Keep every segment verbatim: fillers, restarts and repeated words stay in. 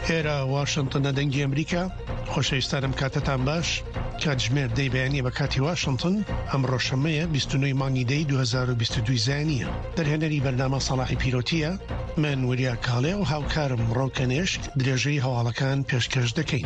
ئێرە واشنتن دەنگی ئەمریکا خۆشەویستانم کاتتان باش کاتژمێر دەی بەیانی بە کاتی واشنتن ئەمڕۆ شەمەیە بیست و نۆی مانگی دەی دوو هەزار و بیست و دوو زانیە. دەرهێنەری بەرنامە سەڵاحی پیرۆتیە، من وریا کاڵێ و هاوکارم ڕۆکەنێشک درێژەی هەواڵەکان پێشکەش دەکەین.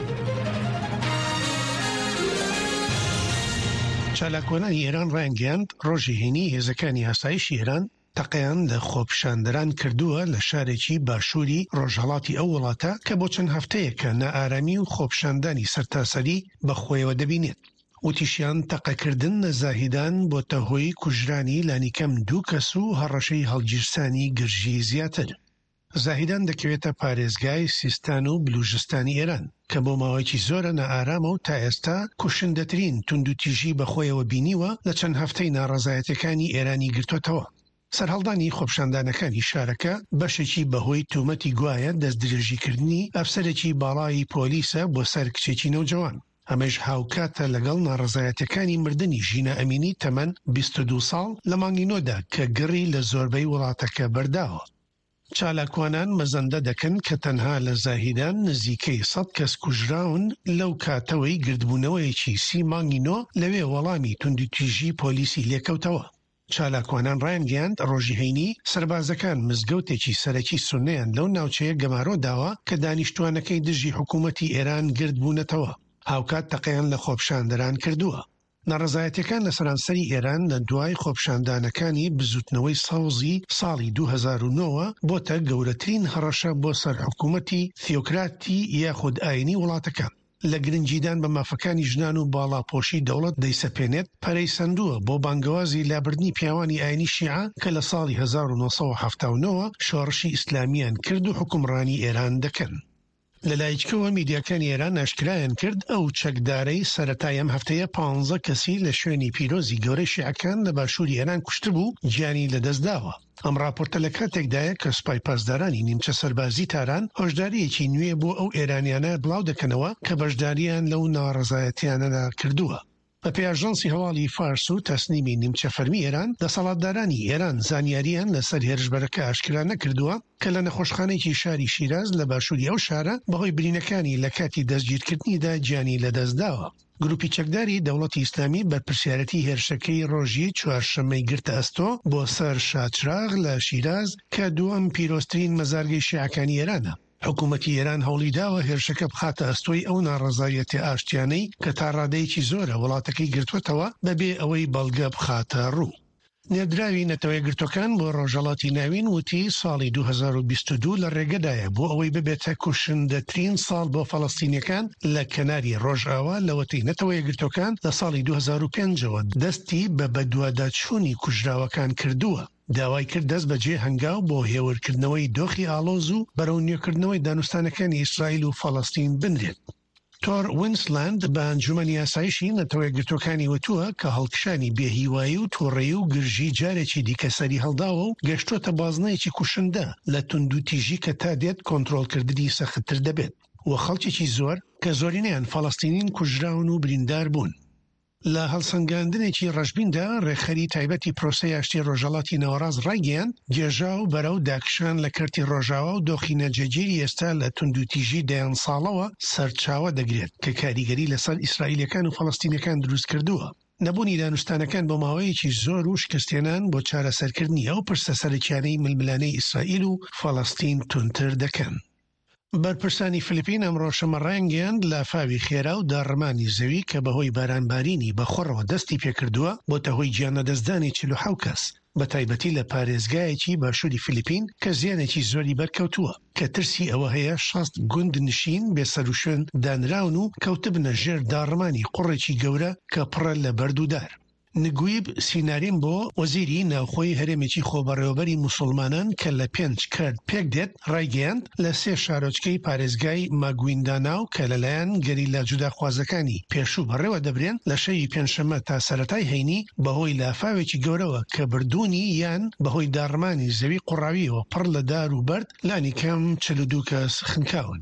چالاکۆنانی ئێران ڕایانگەیاند ڕۆژی هێنی هێزەکانی ئاسایشی ئێران تەقەیان لە خۆپیشاندەران کردووە لە شارێکی باشووری ڕۆژهەڵاتی ئەو وڵاتە کە بۆ چەند هەفتەیەکە نائارامی و خۆپیشاندانی سەرتاسەری بەخۆیەوە دەبینێت. وتیشیان تەقەکردن لە زاهیدان بۆتە هۆی کوژرانی لانیکەم دوو کەس و هەڕەشەی هەڵگیرسانی گرژی زیاتر. زاهیدان دەکەوێتە پارێزگای سیستان و بلوژستانی ئێران کە بۆ ماوەیەکی زۆرە نائارامە و تا ئێستا کوشندەترین توندوتیژی بەخۆیەوە بینیوە لە چەند هەفتەی ناڕەزایەتەکانی ئێرانی گرتوتەوە. سەرهەڵدانی خۆپیشاندانەکانی شارەکە بەشێکی بەهۆی تومەتی گوایە دەستدرێژیکردنی ئەفسەرێکی باڵای پۆلیسە بۆ سەر کچێکی نەوجەوان. ئەمەش هاوکاتە لەگەڵ ناڕەزایەتەکانی مردنی ژینە ئەمینی تەمەن بیست و دوو ساڵ لە مانگی نۆدا کە گڕی لە زۆربەی وڵاتەکە بەرداوە. چالاکوانان مەزەندە دەکەن کە تەنها لە زاهیدان نزیکەی سەد کەس کوژراون لەو کاتەوەی گردبوونەوەیەکی سی مانگی نۆ لەوێ وەڵامی توندوتیژی پۆلیسی لێکەوتەوە. چالاکوانان ڕایانگەیاند ڕۆژی هەینی سەربازەکان مزگەوتێکی سەرەکی سونەیان لەو ناوچەیە گەمارۆ داوە کە دانیشتوانەکەی دژی حکوومەتی ئێران گرد بوونەتەوە. هاوکات تەقەیان لە خۆپیشاندەران کردووە. ناڕەزایەتەکان لە سەرانسەری ئێران لە دوای خۆپیشاندانەکانی بزوتنەوەی سەوزی ساڵی دوو هەزار و نۆ بۆتە گەورەترین هەڕەشە بۆ سەر حکوومەتی تیۆکراتی یاخود ئاینی وڵاتەکان. لە گرنجیدان بە مافەکانی ژنان و باڵاپۆشی دەوڵەت دەیسەپێنێت پەرەی سندووە بۆ بانگەوازی لابردنی پیاوانی ئاینی شیعە کە لە ساڵی هەزار و نۆ سەد و هەفتاد و نۆ شۆڕشی ئیسلامیان کرد و حکومڕانی ئێران دەکەن. لەلایەکەوە میدیاکانی ئێران ئاشکرایان کرد ئەو چەکدارەی سەرەتای ئەم هەفتەیە پانزە کەسی لە شوێنی پیرۆزی گەورەی شیعەکان لە باشووری ئێران کوشتبوو گیانی لەدەستداوە. ئەم راپۆرتە لە کاتێکدایە کە سوپای پاسدارانی نیمچە سەربازی تاران هۆشداریەکی نوێ بۆ ئەو ئێرانیانە بڵاو دەکەنەوە کە بەشداریان لەو ناڕەزایەتیانەدا کردووە. بە پێی ئاژانسی هەواڵی فارس و تەسنیمی نیمچە فەرمی ئێران دەسەڵاتدارانی ئێران زانیاریان لەسەر هێرشبەرەکە ئاشکرا نەکردووە کە لە نەخۆشخانەیەکی شاری شیراز لە باشووری ئەو شارە بەهۆی برینەکانی لە کاتی دەستگیرکردنیدا گیانی لەدەستداوە. گروپی چەکداری دەوڵەتی ئیسلامی بەرپرسیارەتی هێرشەکەی ڕۆژی چوارشەممەی گرتە ئەستۆ بۆ سەر شاچراغ لە شیراز کە دووەم پیرۆسترین مەزارگەی شیعەکانی ئێرانە. حکوومەتی ئێران هەوڵی داوە هێرشەکە بخاتە ئەستۆی ئەو ناڕەزایەتی ئاشتیانەی کە تا ڕادەیەکی زۆرە وڵاتەکەی گرتووەتەوە بەبێ ئەوەی بەڵگە بخاتە ڕوو. نێردراوی نەتەوەی گرتوەکان بۆ ڕۆژهەڵاتی ناوین وتی ساڵی دوو هەزار و بیست و دوو لە ڕێگەدایە بۆ ئەوەی ببێتە کوشندەترین ساڵ بۆ فەڵەستینیەکان لە کەناری ڕۆژئاوا لەوەتەی نەتەوەی گرتوەکان لە ساڵی دوو هەزار و پێنجەوە دەستی بە بەدواداچوونی کوژراوەکان کردووە. داوای کرد دەست بەجێ هەنگاو بۆ هێورکردنەوەی دۆخی ئالۆز و بەرەو نوێکردنەوەی دانوستانەکانی ئیسرائیل و فەڵەستین بنرێت. تۆر وینسلاند بە ئەنجومەنی ئاسایشی نەتەوەی گرتوەکانی وتووە کە هەڵکشانی بێهیوایی و تووڕێی و گرژی جارێکی دیکە سەری هەڵداوە و گەشتۆتە بازنەیەکی کوشندە لە توندوتیژی کە تا دێت کۆنتڕۆڵکردنی سەختتر دەبێت و خەڵکێکی زۆر کە زۆرینەیان فەڵەستینین کوژراون و بریندار بوون. لە هەڵسەنگاندنێکی ڕەشبیندا ڕێخەری تایبەتی پرۆسەی ئاشتی ڕۆژهەڵاتی ناوەڕاست ڕایگەیاند گێژا و بەرەو داکشان لە کەرتی ڕۆژاوا و دۆخی نەجێگیری ئێستا لە توندوتیژی دەیان ساڵەوە سەرچاوە دەگرێت کە کاریگەری لەسەر ئیسرائیلەکان و فەڵەستینەکان دروست کردووە. نەبوونی دانوستانەکان بۆ ماوەیەکی زۆر و شکستێنان بۆ چارەسەرکردنی ئەو پرسە سەرەکیانەی ململانەی ئیسرائیل و فەڵەستین تونتر دەکەن. بەرپرسانی فلیپین ئەمڕۆ شەمە ڕایانگەیاند لافاوی خێرا و داڕمانی زەوی کە بەهۆی بارانبارینی بەخۆڕەوە دەستی پێکردووە بۆتە هۆی گیانەدەستدانی چل و حەوت کەس بە تایبەتی لە پارێزگایەکی باشووری فلیپین کە زیانێکی زۆری بەرکەوتووە کە ترسی ئەوە هەیە شەست گوند نشین بێسەر و شوێن دانراون و کەوتبنە ژێر داڕمانی قوڕێکی گەورە کە پڕە لە بەردوودار. نگویب سیناریم بۆ وەزیری ناوخۆی هەرێمێکی خۆبەڕێوەبەری موسڵمانان کە لە پێنج کارد پێک دێت ڕایگەیاند لە سێ شارۆچکەی پارێزگای ماگوینداناو کە لەلایەن گەریلا جوداخوازەکانی پێشوو بەڕێوە دەبرێن لە شەوی پێنجشەممە تا سەرەتای هەینی بەهۆی لافاوێکی گەورەوە کە بردوونی یان بەهۆی داڕمانی زەوی قوڕاویەوە پڕ لە دار و بەرد لانی کەم چل و دوو کەس خنکاون.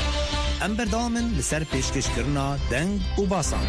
ئەم بەردەوامن لەسەر پێشکەشکردنا دەنگ و باسان.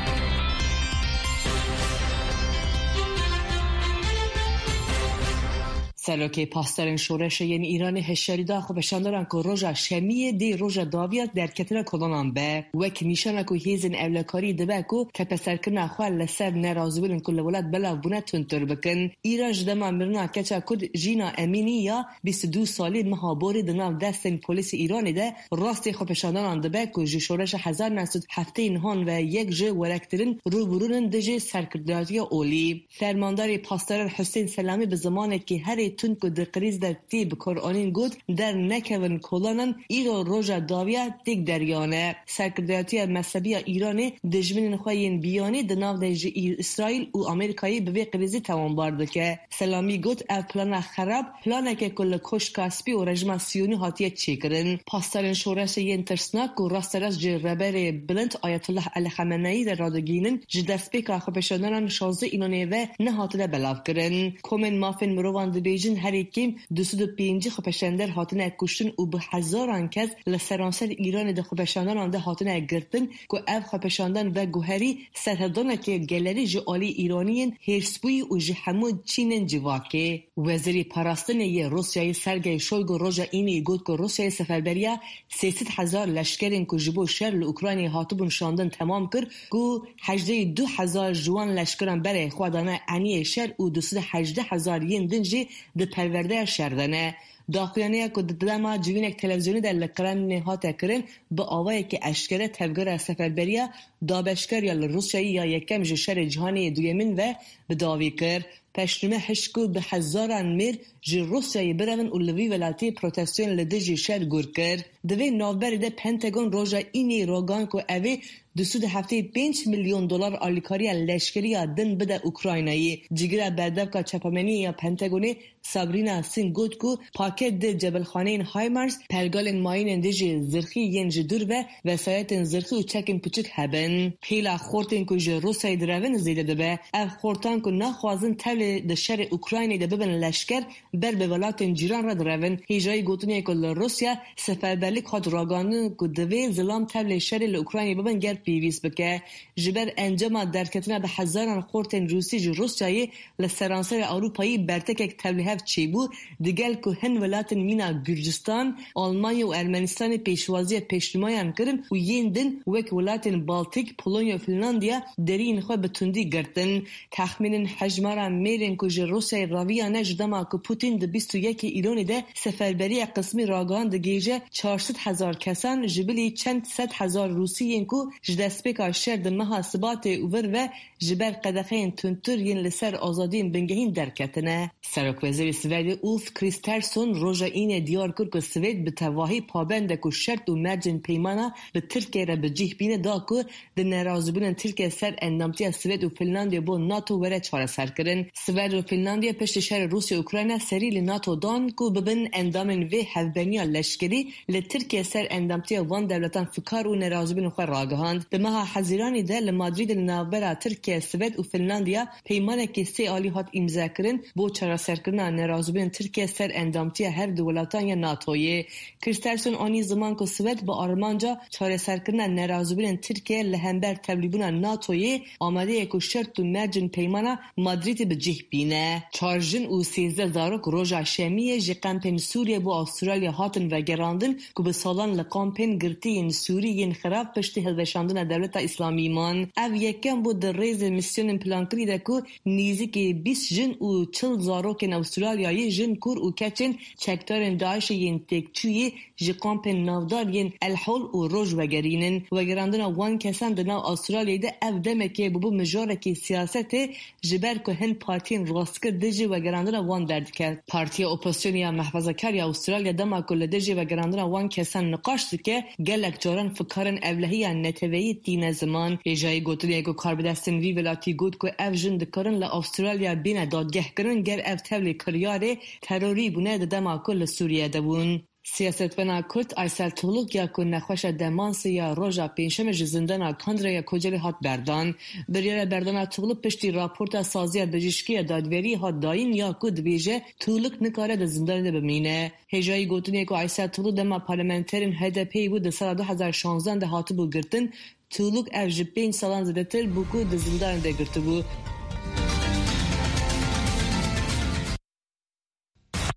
سرکی پاسداران شورش یعنی ایران هشیاری دا خو بشاندارن که روژا شمیه دی روژا داویات در کتر کلانان به وک نیشانه که هیزن اولکاری دبه که تپسرکرنا خواه لسر نرازبولن کل ولاد بلا بونه تنتر بکن. ایران جدما مرنا کچا کد جینا امینی یا بیست و دو سالی مهابوری دناو دستن پولیس ایرانی ده راستی خو بشانداران دبه که جی شورش هزار نسد هفته نهان و یک جه ورکترین رو برونن دجه سرکرداتی اولی. فرمانداری پاسداران حسین سلامی به زمانه که هر تون که در قریز در تیب کرانین گود در نکون کلانن ایرو روژا داویه دیگ دریانه. سرکرداتی مذهبی ایرانی دجمنین خواهین بیانی دناو دجه اسرائیل و امریکایی به قریزی توان بارده که سلامی گود اف پلان خراب پلانه که کل کش کاسپی و رژیم سیونی هاتیه چی کرن. پاسداران شورش ین ترسناک و راسترس جه ربر بلند آیت الله علی خامنه‌ای در رادگینن جدست که خو بشانداران شازده اینانه و نهاتله بلاف کرن. کومن مافن مروان د بیجن هر یکیم دویست و پنج خو بشاندار هاتنه کشتن و به هزاران کس لسرانسر ایران د خو بشانداران ده هاتنه گرتن که اف خو بشاندان و گوهری سرهدانه که گلری جوالی ایرانیین هرسبوی و جهمود چینن جواکه. وزیری پاراستن یه روسیای سرگی شویگو روژا اینی گود که روسیای سفربریا سیصد هزار لشکرین که جبو شهر اوکراینی هاتبون شاندن تمام کرد که هجده دو هزار جوان لشکران برای خودانه انی شهر و دویست و هجده هزار ین دنجی ده پرورده شهردانه. داخلیانه که دما جوینک تلویزیونی در لقران نهاته کرن با آوایی که اشکره تفگر سفربریا دابشکر یا روسیایی یا یکم جشر جهانی دویمین و بداوی کرد. پشتمه هشکو به هزاران میر جی روسیای برمن اولوی ولاتی پروتستیون لدجی شهر گور کرد. دوی نوبر ده پنتاگون روژا اینی روگان که اوی دویست و هفتاد و پنج میلیون دلار آلیکاری لشکری دن بده اوکراینایی. جیگر بردفکا چپامنی یا پنتاگونی سابرینا سین گوت کو پاکت ده جبل خانه هایمارس پرگال ماین دجی زرخی ین جدور و وسایت زرخی و چکن پچک هبن. پیلا خورتین که جی روسیای درون زیده دبه اف خورتان که نخوازن تل ده شهر اوکراینی ده ببن لشکر بر به ولایت جیران را درون. هیجای گوتنی که روسیا سفربرlik خود راگانه که دوی زلام تل شهر اوکراینی ببن گر پیویس بکه. جبر انجام درکتنه به هزاران خورتین روسی جی روسیای لسرانسر اروپایی برتک تبلیغ چی بود دیگر که هن ولایت مینا گرجستان آلمانی و ارمنستان پیشوازی پشتیبانی کردن و یندن وک ولایت بالتیک پولونیا و فنلاندیا درین خود به تندی گرتن. تخمین حجمارا میرن که روسیای راویانه نجدما که پوتین ده بیست و یک ایرانی ده سفربری قسمی راگان ده گیجه چهارصد هزار کسان جبلی چند صد هزار روسی ین که جدسپیکا شهر ده محاسبات اوور و جبر قدخین تنتر ین لسر آزادین بنگهین درکتنه. سرک وزیر سوئد اولف کریسترسون روژا این دیار کرد که سوئد به تواهی پابند که شرط و مرجن پیمانا به ترکیه را به جیه بینه دا که ده نرازبونن ترکیه سر اندامتی سوئد و فنلاندیا با ناتو وره چاره سر کرن. سوئد و فنلاندیا پشت شهر روسیه و اوکراین سری ل ناتو دان که ببن اندامن و هفبنیا لشکری ل ترکیه سر اندامتی وان دولتان فکار و نرازبون خو راگهاند. به ماه حزیرانی ده ل مادرید نوبرا ترکیه سوئد و فنلاندیا پیمانه که سه عالی هات امضا کردن با چاره سر کردن نرازبون ترکیه سر اندامتی هر دولتان یا ناتوی. کریسترسون آنی زمان که سوئد با آلمانجا چاره سر کردن نرازبون ترکیه لهمبر تبلیغون ناتوی آماده که شرط و مرجن پیمانه مادرید به جیه بینه. چارجن و سیزده زارک روژا شمیه جی قمپین سوریه با استرالیا هاتن و گراندن که به سالان لقمپین گرتی ین سوری ین خراب پشتی هلوشاندن دولت اسلامی مان. او یکم بود در ریز میسیون پلان کریده که نیزی که بیست جن و چل زارک استرالیایی جن کور و کچن چکتارن داعش ین تکچوی جی قمپین نافدار ین الحول و روژ و گرینن و گراندن وان کسان دنا استرالیا ده او دمه که ببو مجاره که سیاست جبر که هن پارتین راستکر دجی و گراندن وان درد کرد. پارتی اپوزیسیونی محفظه کاری استرالیا دما کل دجی و گراندن وان کسان نقاشت که گلک جاران فکرن اولهی نتوی تین زمان. ایجای گوتنی که کار بدستن وی ولاتی گود که او جن دکارن ل استرالیا بین دادگه کرن گر او تبلی کریاره تروری بونه دما کل سوریه دبون. سیاستونا کرد ایسل طولوک یا که نخوش دمانس یا روژا پینشم جزندان کندره یا کجلی هات بردان. بریار بردان طولوک پشتی راپورت سازی بجشکی دادوری هات داین یا که دویجه طولوک نکاره ده زندان ده بمینه. هجایی گوتونیه که ایسل طولوک دما پارلمنترین هدپی بود ده سال دو هزار و شانزده ده هاتو بو گرتن طولوک اوج پینج سالان زده تر بو که ده زندان ده گرتو بو.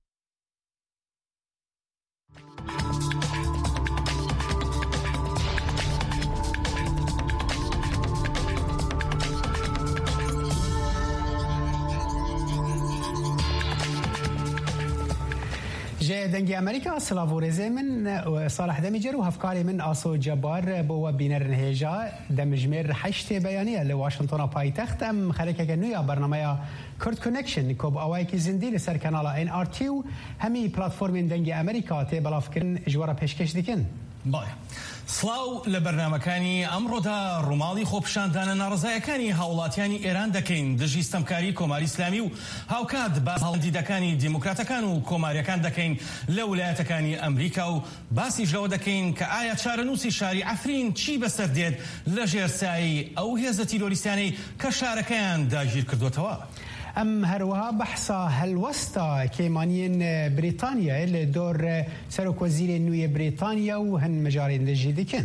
جه دنگی امریکا سلاوورزه من صالح دمیجر و هفکاری من آسو جبار بو بینر نهجا دمجمر حشت بیانیه لواشنطن پایتخت ام خلکه که نویا برنامه کرد کونکشن کوب اوای کی زندی لسر کانال ان ار تی و همی پلتفرم دنگی امریکا ته بلافکن جواره پیشکش دیکن. باە سڵاو لە بەرنامەکانی ئەمڕۆدا ڕووماڵی خۆپشاندانە ناڕزایەکانی هاوڵاتیانی ئێران دەکەین دژی ستەمکاری کۆماری ئیسلامی و هاوکات باس هەڵدیدەکانی دیموکراتەکان و کۆماریەکان دەکەین لە ویلایەتەکانی ئەمریکا و باسی ژەوە دەکەین کە ئایا چارەنووسی شاری عەفرین چی بەسەر دێت لە ژێرسایی ئەو هێزە تیرۆریستانەی کە شارەکەیان داگیر کردوتەوە. ام هروها بحثا هلوستا كيمانيين بريطانيا اللي دور سروك وزير نوي بريطانيا وهن مجارين دجيدكن.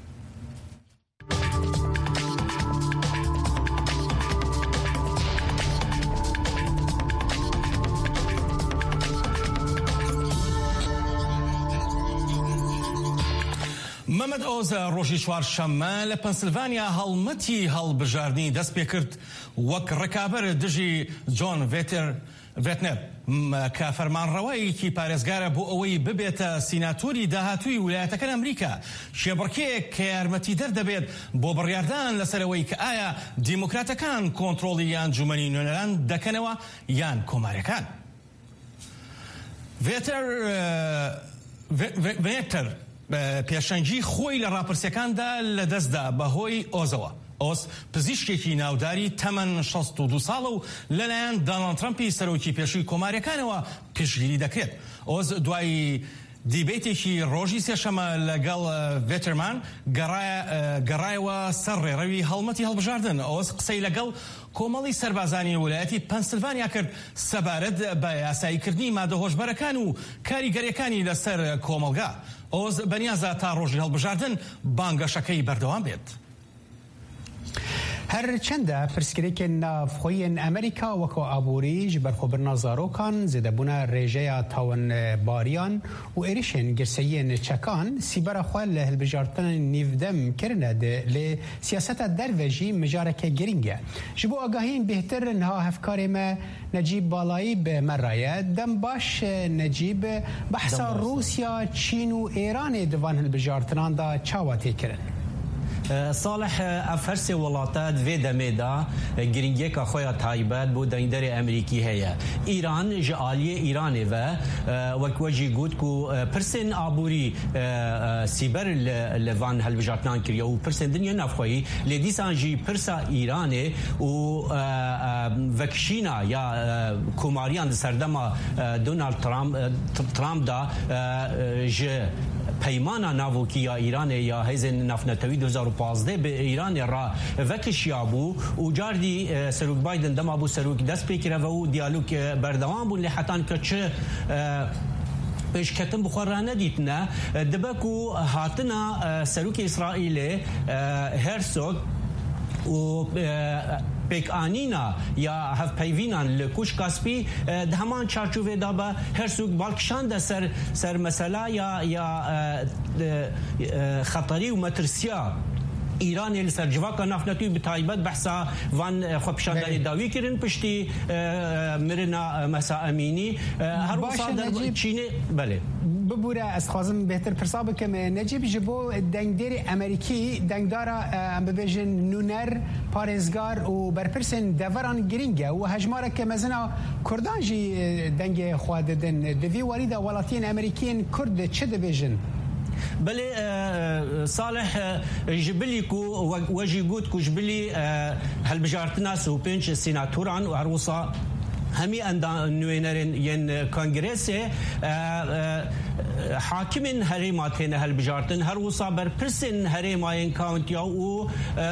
محمد ئۆز ڕۆژی چوارشەممە لە پەنسیلڤانیا هەڵمەتی هەڵبژاردننی دەست پێ کرد وەک ڕکابەر دژی جۆن ڤێتر ڤێتنەر کە فەرمانڕەوایەکی پارێزگارە بۆ ئەوەی ببێتە سیناتۆری داهاتووی ویلایەتەکان ئەمریکا شێبڕکەیەک کە یارمەتی دەردەبێت بۆ بڕیاردان لەسەرەوەی کە ئایا دیموکراتەکان کۆنتڕۆڵی یان جومەنی نوێنەران دەکەنەوە یان کۆماریەکان. ڤێتر ڤێتر پێشەنگی خۆی لە ڕاپرسیەکاندا لەدەستدا بەهۆی ئۆزەوە. ئۆس پزیشکێکی ناوداری تەمەن شەست و دوو ساڵە و لەلایەن دۆناڵد ترەمپی سەرۆکی پێشووی کۆماریەکانەوە پێشگیری دەکرێت. ئۆز دوای دیبێتێکی ڕۆژی سێشەمە لەگەڵ ڤێترمان گەڕایەوە سەر ڕێڕەوی هەڵمەتی هەڵبژاردن. ئۆس قسەی لەگەڵ کۆمەڵی سەربازانی ویلایەتی پەنسیلڤانیا کرد سەبارەت بە یاساییکردنی مادە هۆشبەرەکان و کاریگەریەکانی لەسەر کۆمەلگا. ئۆز بەنیازە تا ڕۆژی هەڵبژاردن بانگەشەکەی بەردەوام بێت. هر چنده پرسکریک نافخوین امریکا وکو آبوری جبر خبرنا زاروکان زده بونا ریجه تاون باریان و ایریشن گرسیین چکان سیبرا خوال هلبجارتن نیودم کرنه ده لی سیاست دروژی مجارک گرینگه. جبو آگاهین بهتر نها هفکاری ما نجیب بالایی به مرایه دم باش نجیب بحثا روسیا چین و ایران دوان هلبجارتنان دا چاواتی کرن. صالح افرس ولاتات في دميدا جرينجيكا خويا تايبات بو دايندري امريكي هي ايران جاليه ايراني و وكوجي جوتكو برسن ابوري سيبر لفان هالبجاتنان كريو برسن دنيا نافخوي لديسان جي برسا ايراني و وكشينا يا كوماريان سردما دونالد ترامب ترامب دا ج پیمانا ناوکی یا ایران یا هیزن نفنتوی دو هزار و پانزده به ایران را وکشیا بو و جاردی سروک بایدن دما بو سروک دست پیکره و دیالوگ بردوام بو لحتان که چه پیش کتن بخورانه دیتنه دبکو هاتنا سروک اسرائیل هرسوگ و پیک آنینا یا هف پیوینان لکوش کاسپی دهمان چارچوبه دابه هر سوق بالکشان ده سر سر مسئله یا یا خطری و مترسیا ایران اللي سر جواكا نافنتوی بتایبت بحثا وان خبشانداری داوی کرن پشتی مرنا مسا امینی هر وصال در چینه بله ببوره از خازم بهتر پرسابه که نجیب جبو دنگدار امریکی دنگدارا ام ببیجن نونر پارزگار و برپرسن دوران گرینگه و هجماره که مزنا کردان جی دنگ خواه ددن دوی وارده ولاتین امریکین کرد چه دبیجن؟ بله صالح جبلي كو وجي جود كو جبلي هالبجارتنا سو بنش سيناتوران وعروسا همي اندان نوينرين ين كونغرسي حاكمين هريمات هنا هالبجارتن هر وصا برپرسن هريماين كاونتيا و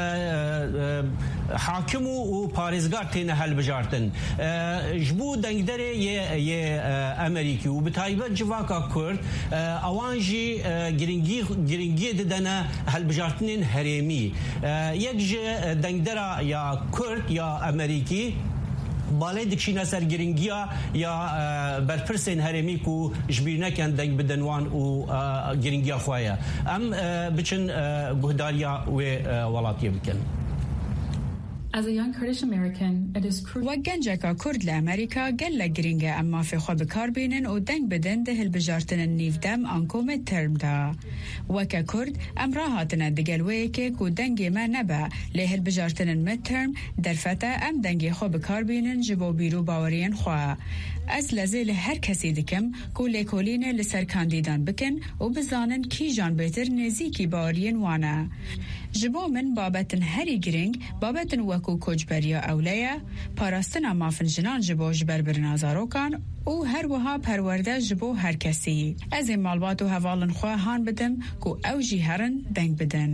حاكم و باريزگار هنا هالبجارتن جبو دنگدري ي امريكي و بتايبت جواكا كرد اوانجي گرينگي گرينگي ددنا هالبجارتنين هريمي يكج دنگدرا يا كرد يا امريكي بالای دکشینا سرگرینگیا یا برپرسین هرمی کو جبیرنا کن دنگ بدنوان و گرینگیا خوایا ام بچن گهداریا و ولاتیه بکن. وەک گەنجێکە کورد لە ئەمریکا گەل لە گرینگە ئەم مافێ خۆ بکاربێنن و دەنگ بدەن دە هەڵبژارتنە نیڤدەم ئەنکۆ مێدتەرمدا. وەکە کورد ئەم ڕاهاتنە دگەلوەیەکێک و دەنگێمە نەبە لێ هەڵبژارتنن مێدتەرم دەرفەتە ئەم دەنگی خۆ بکاربێنن ji bo bîr û baweriyên xwe. Ez lezê li her kesî dikim ku lêkolînê li ser kandîdan bikin û bizanin kîjan bêtir nêzîkî baweriyên wan e. Ji bo min babetin herî giring babetin wekû koçberiya ewle ye, parastina mafin jinan ji bo ji ber birina zarokan û her wiha perwerde ji bo her kesî. Ez ê malbat û hevalên xwe han bidim ku ew jî herin deng bidin.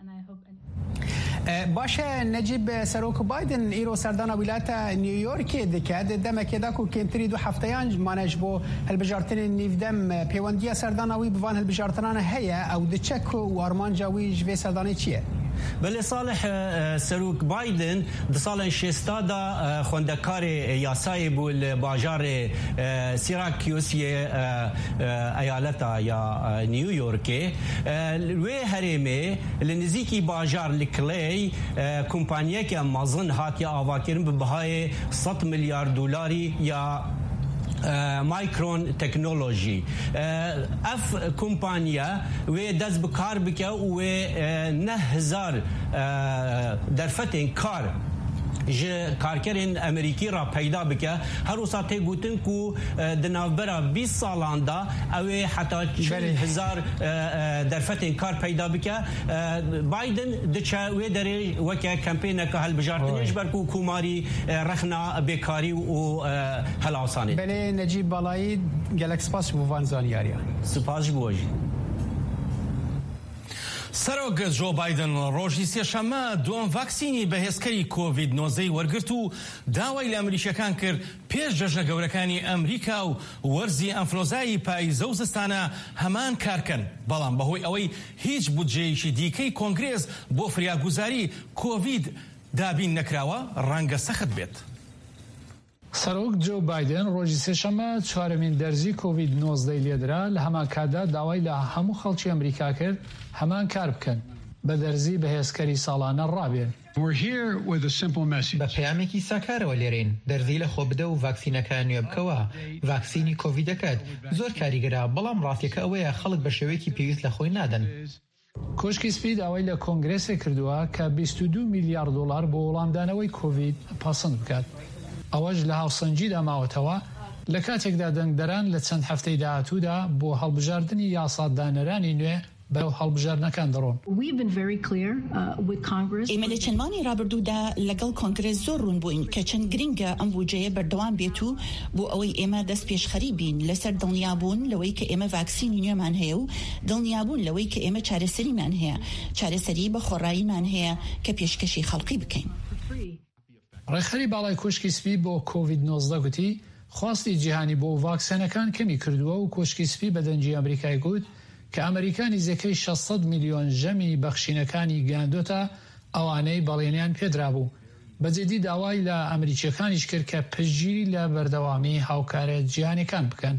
باشه نجیب سروک بایدن ایرو سردان ولایت نیویورک دکد دمکه دا کو کنتری دو هفتهان مانج بو هالبجارتن نیودم پیوندی سردان وی بوان هالبجارتنان هيا او دچک و ارمان جوی جوی سردانی چیه؟ بله صالح سروک بایدن د سال شستا دا خوندکار یاسای بول باجار سیراکیوسی ایالتا یا نیویورک وی هرمه لنزیکی باجار لکلی کمپانیه که مازن هات یا آواکرین به بهای صد میلیارد دلاری یا مایکرون تکنولوژی اف کمپانیا و دست بکار بکه و نه هزار درفتن کار ج کارکرین امریکی را پیدا بکه هر وساته گوتن کو د نوبرا بیست سالان دا او حتی چهل هزار درفتن کار پیدا بکه بایدن د چاوی دری وکه کمپین که هل بجارتنش بر کو کوماری رخنا بیکاری و هلاسانی بله نجیب بالایی گلکس پاس بوان زانیاریا سپاس بوجی سەرۆک جۆ بایدن ڕۆژی سێشەممە دووەم ڤاکسینی بەهێزکەری کۆڤید نۆزدەی وەرگرت و داوای لە ئەمریکیەکان کرد پێش جەژنە گەورەکانی ئەمریکا و وەرزی ئەنفلۆزایی پاییزە و زستانە هەمان کارکەن بەڵام بەهۆی ئەوەی هیچ بودجەیەکی دیکەی کۆنگرێز بۆ فریاگوزاری کۆڤید دابین نەکراوە ڕەنگە سەخت بێت. سەرۆک جۆ بایدن ڕۆژی سێشەممە چوارەمین دەرزی کۆڤید نۆزدەی لێدرا لە هەمان کاتدا داوای لە هەموو خەڵکی ئەمریکا کرد هەمان کار بکەن بە دەرزی بەهێزکەری ساڵانە ڕابێن. بە پەیامێکی ساکارەوە لێرەین دەرزی لە خۆ بدە و ڤاکسینەکان نوێ بکەوە ڤاکسینی کۆڤیدەکەت زۆر کاریگەرە بەڵام ڕاستیەکە ئەوەیە خەڵک بە شێوەیەکی پێویست لە خۆی نادەن. کۆشکی سپی داوای لە کۆنگرێسێ کردووە کە بیست و دوو میلیارد دۆلار بۆ وەڵامدانەوەی کۆڤید پەسەند بکات. ئەوەش لە هاوسەنجیدا ماوەتەوە لە کاتێکدا دەنگدەران لە چەند هەفتەی داهاتوودا بۆ هەڵبژاردننی یاسادانەرانی نوێ بەو هەڵبژاردنەکان دەڕۆن. ئێمە لە چەندمانی ڕابردوودا لەگەڵ کۆنگرێس زۆر ڕوون بووین کە چەند گرنگە ئەم بودجەیە بەردەوام بێت و بۆ ئەوەی ئێمە دەست پێشخەری بین لەسەر دڵنیابوون لەوەی کە ئێمە ڤاکسینی نوێمان هەیە و دڵنیابوون لەوەی کە ئێمە چارەسەریمان هەیە چارەسەری بە خۆڕاییمان هەیە کە پێشکەشی خەڵقی بکەین. ڕێخەری باڵای کۆشکی سپی بۆ کۆڤید نۆزدە گوتی خواستی جیهانی بۆ ڤاکسینەکان کەمی کردووە و کۆشکی سپی بە دەنجی ئەمریکای گوت کە ئەمریکانی زێکەی شەشسەد میلیۆن ژەمی بەخشینەکانی گاندۆتە ئەوانەی بەڵێنیان پێدرا بوو. بەجێدی داوای لە ئەمریکیەکانیش کرد کە پشتگیری لە بەردەوامی هاوکارە جیهانیەکان بکەن.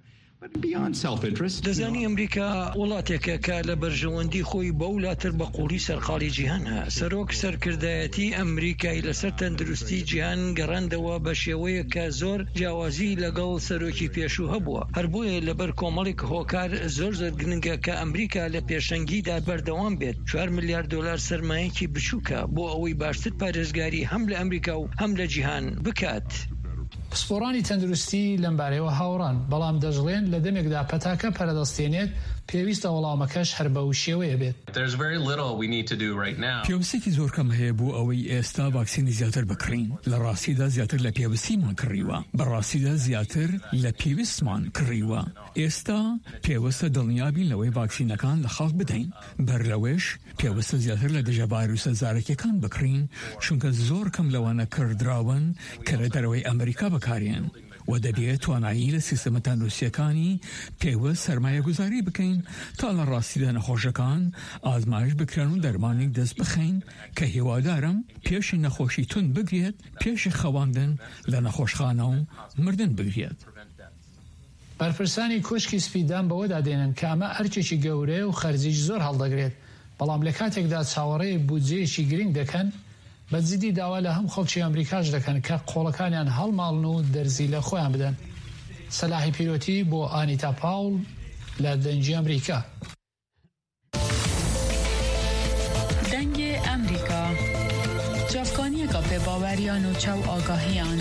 دەزانی ئەمریکا وڵاتێکە کە لە بەرژەوەندی خۆی بە وڵاتر بە قوڵی سەرقاڵی جیهان هە سەرۆک سەرکردایەتی ئەمریکای لەسەر تەندروستی جیهان گەڕاندەوە بە شێوەیە کە زۆر جیاوازی لەگەڵ سەرۆکی پێشوو هەبووە هەر بۆیە لەبەر کۆمەڵێک هۆکار زۆر زۆر گرنگە کە ئەمریکا لە پێشەنگیدا بەردەوام بێت چوار میلیارد دۆلار سەرمایەکی بچووکە بۆ ئەوەی باشتر پارێزگاری هەم لە ئەمریکا و هەم لە جیهان بکات. پسپۆڕانی تەندروستی لەمبارەوە هاوڕان بەڵام دەژڵێن لە دەمێکدا پەتاکە پەرەدەستێنێت پێویستە وەڵامەکەش هەر بەو شێوەیە بێت. پێویستێکی زۆر کەم هەیە بۆ ئەوەی ئێستا ڤاکسینی زیاتر بکڕین لە ڕاستیدا زیاتر لە پێویستیمان کڕیوە بەڕاستیدا زیاتر لە پێویستمان کڕیوە ئێستا پێویستە دڵنیابین لەوەی ڤاکسینەکان لە خەڵک بدەین بەر لەوەش پێویستە زیاتر لە دژە ڤایرۆسە زارەکیەکان بکڕین چونکە زۆر کەم لەوانە کردراون کە لە دەرەوەی ئەمریکا بەکارێن و دەبێت توانایی لە سیستەمە تەندروستیەکانی پێوە سەرمایە گوزاری بکەین تا لە ڕاستیدا نەخۆشەکان ئازمایش بکرێن و دەرمانێک دەست بخەین کە هیوادارم پێشی نەخۆشی تون بگرێت پێشی خەواندن لە نەخۆشخانە و مردن بگرێت. بەرپرسانی کۆشکی سپیدان بەوەدا دێنن کە ئەمە ئەرکێکی گەورەیە و خەرجیش زۆر هەڵدەگرێت بەڵام لە کاتێکدا چاوەڕێی بودجەیەکی گرنگ دەکەن بەجددی داوا لە هەم خەڵکی ئەمریکاش دەکەن کە قۆڵەکانیان هەڵماڵن و دەرزی لە خۆیان بدەن. سەلاحی پیرۆتی بۆ ئانیتا پاول لە دەنگی ئەمریکا. دەنگی ئەمریکا جافکانیەکە پێباوەریان و چاو ئاگاهیان.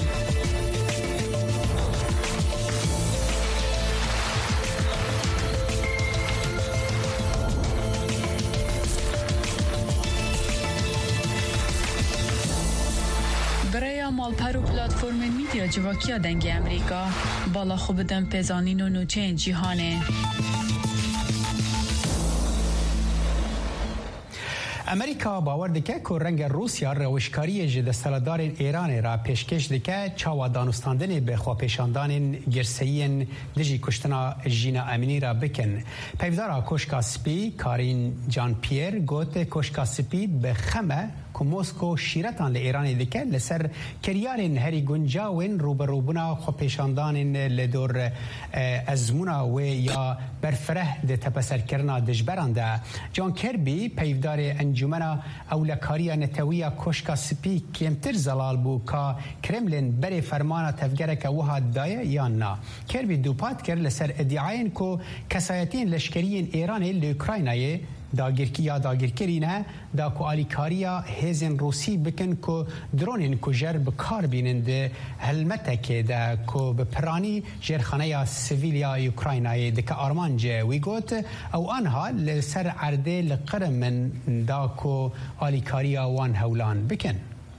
برای مالپر و پلاتفورم میدیا جواکیا دنگی امریکا بالا خوب بدن پزانین و نوچه جیهانه. امریکا باور دکه که رنگ روسیا روشکاری جدستلدار ایران را پیشکش دکه چاوا دانستاندن به خواپیشاندان گرسیین دجی کشتنا ژینا امینی را بکن. پیودارا کشکا سپی کارین جان پیر گوت کشکا سپی به خمه که موسکو شیرتان لإيران دکه لسر کریارین هری گنجاوین روبروبنا خواپیشاندان لدور ازمونا و یا برفره ده تپسر کرنا دجبران ده. جان کربی پیودار انجمنا اولکاریا نتویا کشکا سپی کمتر زلال بو که کرملین بری فرمانا تفگرک وها دایه یا نا. کربی دوپات کر لسر ادعاین که کسایتین لشکریین ایران لوکراینای داگیرکی یا داگیرکری نه دا کو آلیکاریا هزین روسی بکن کو درونین کو جر بکار بینند هلمته که دا کو بپرانی جرخانه یا سیویلیا اوکراینای دکه آرمانجه وی گوت او آنها لسر عرده لقرم من دا کو آلیکاریا وان هولان بکن.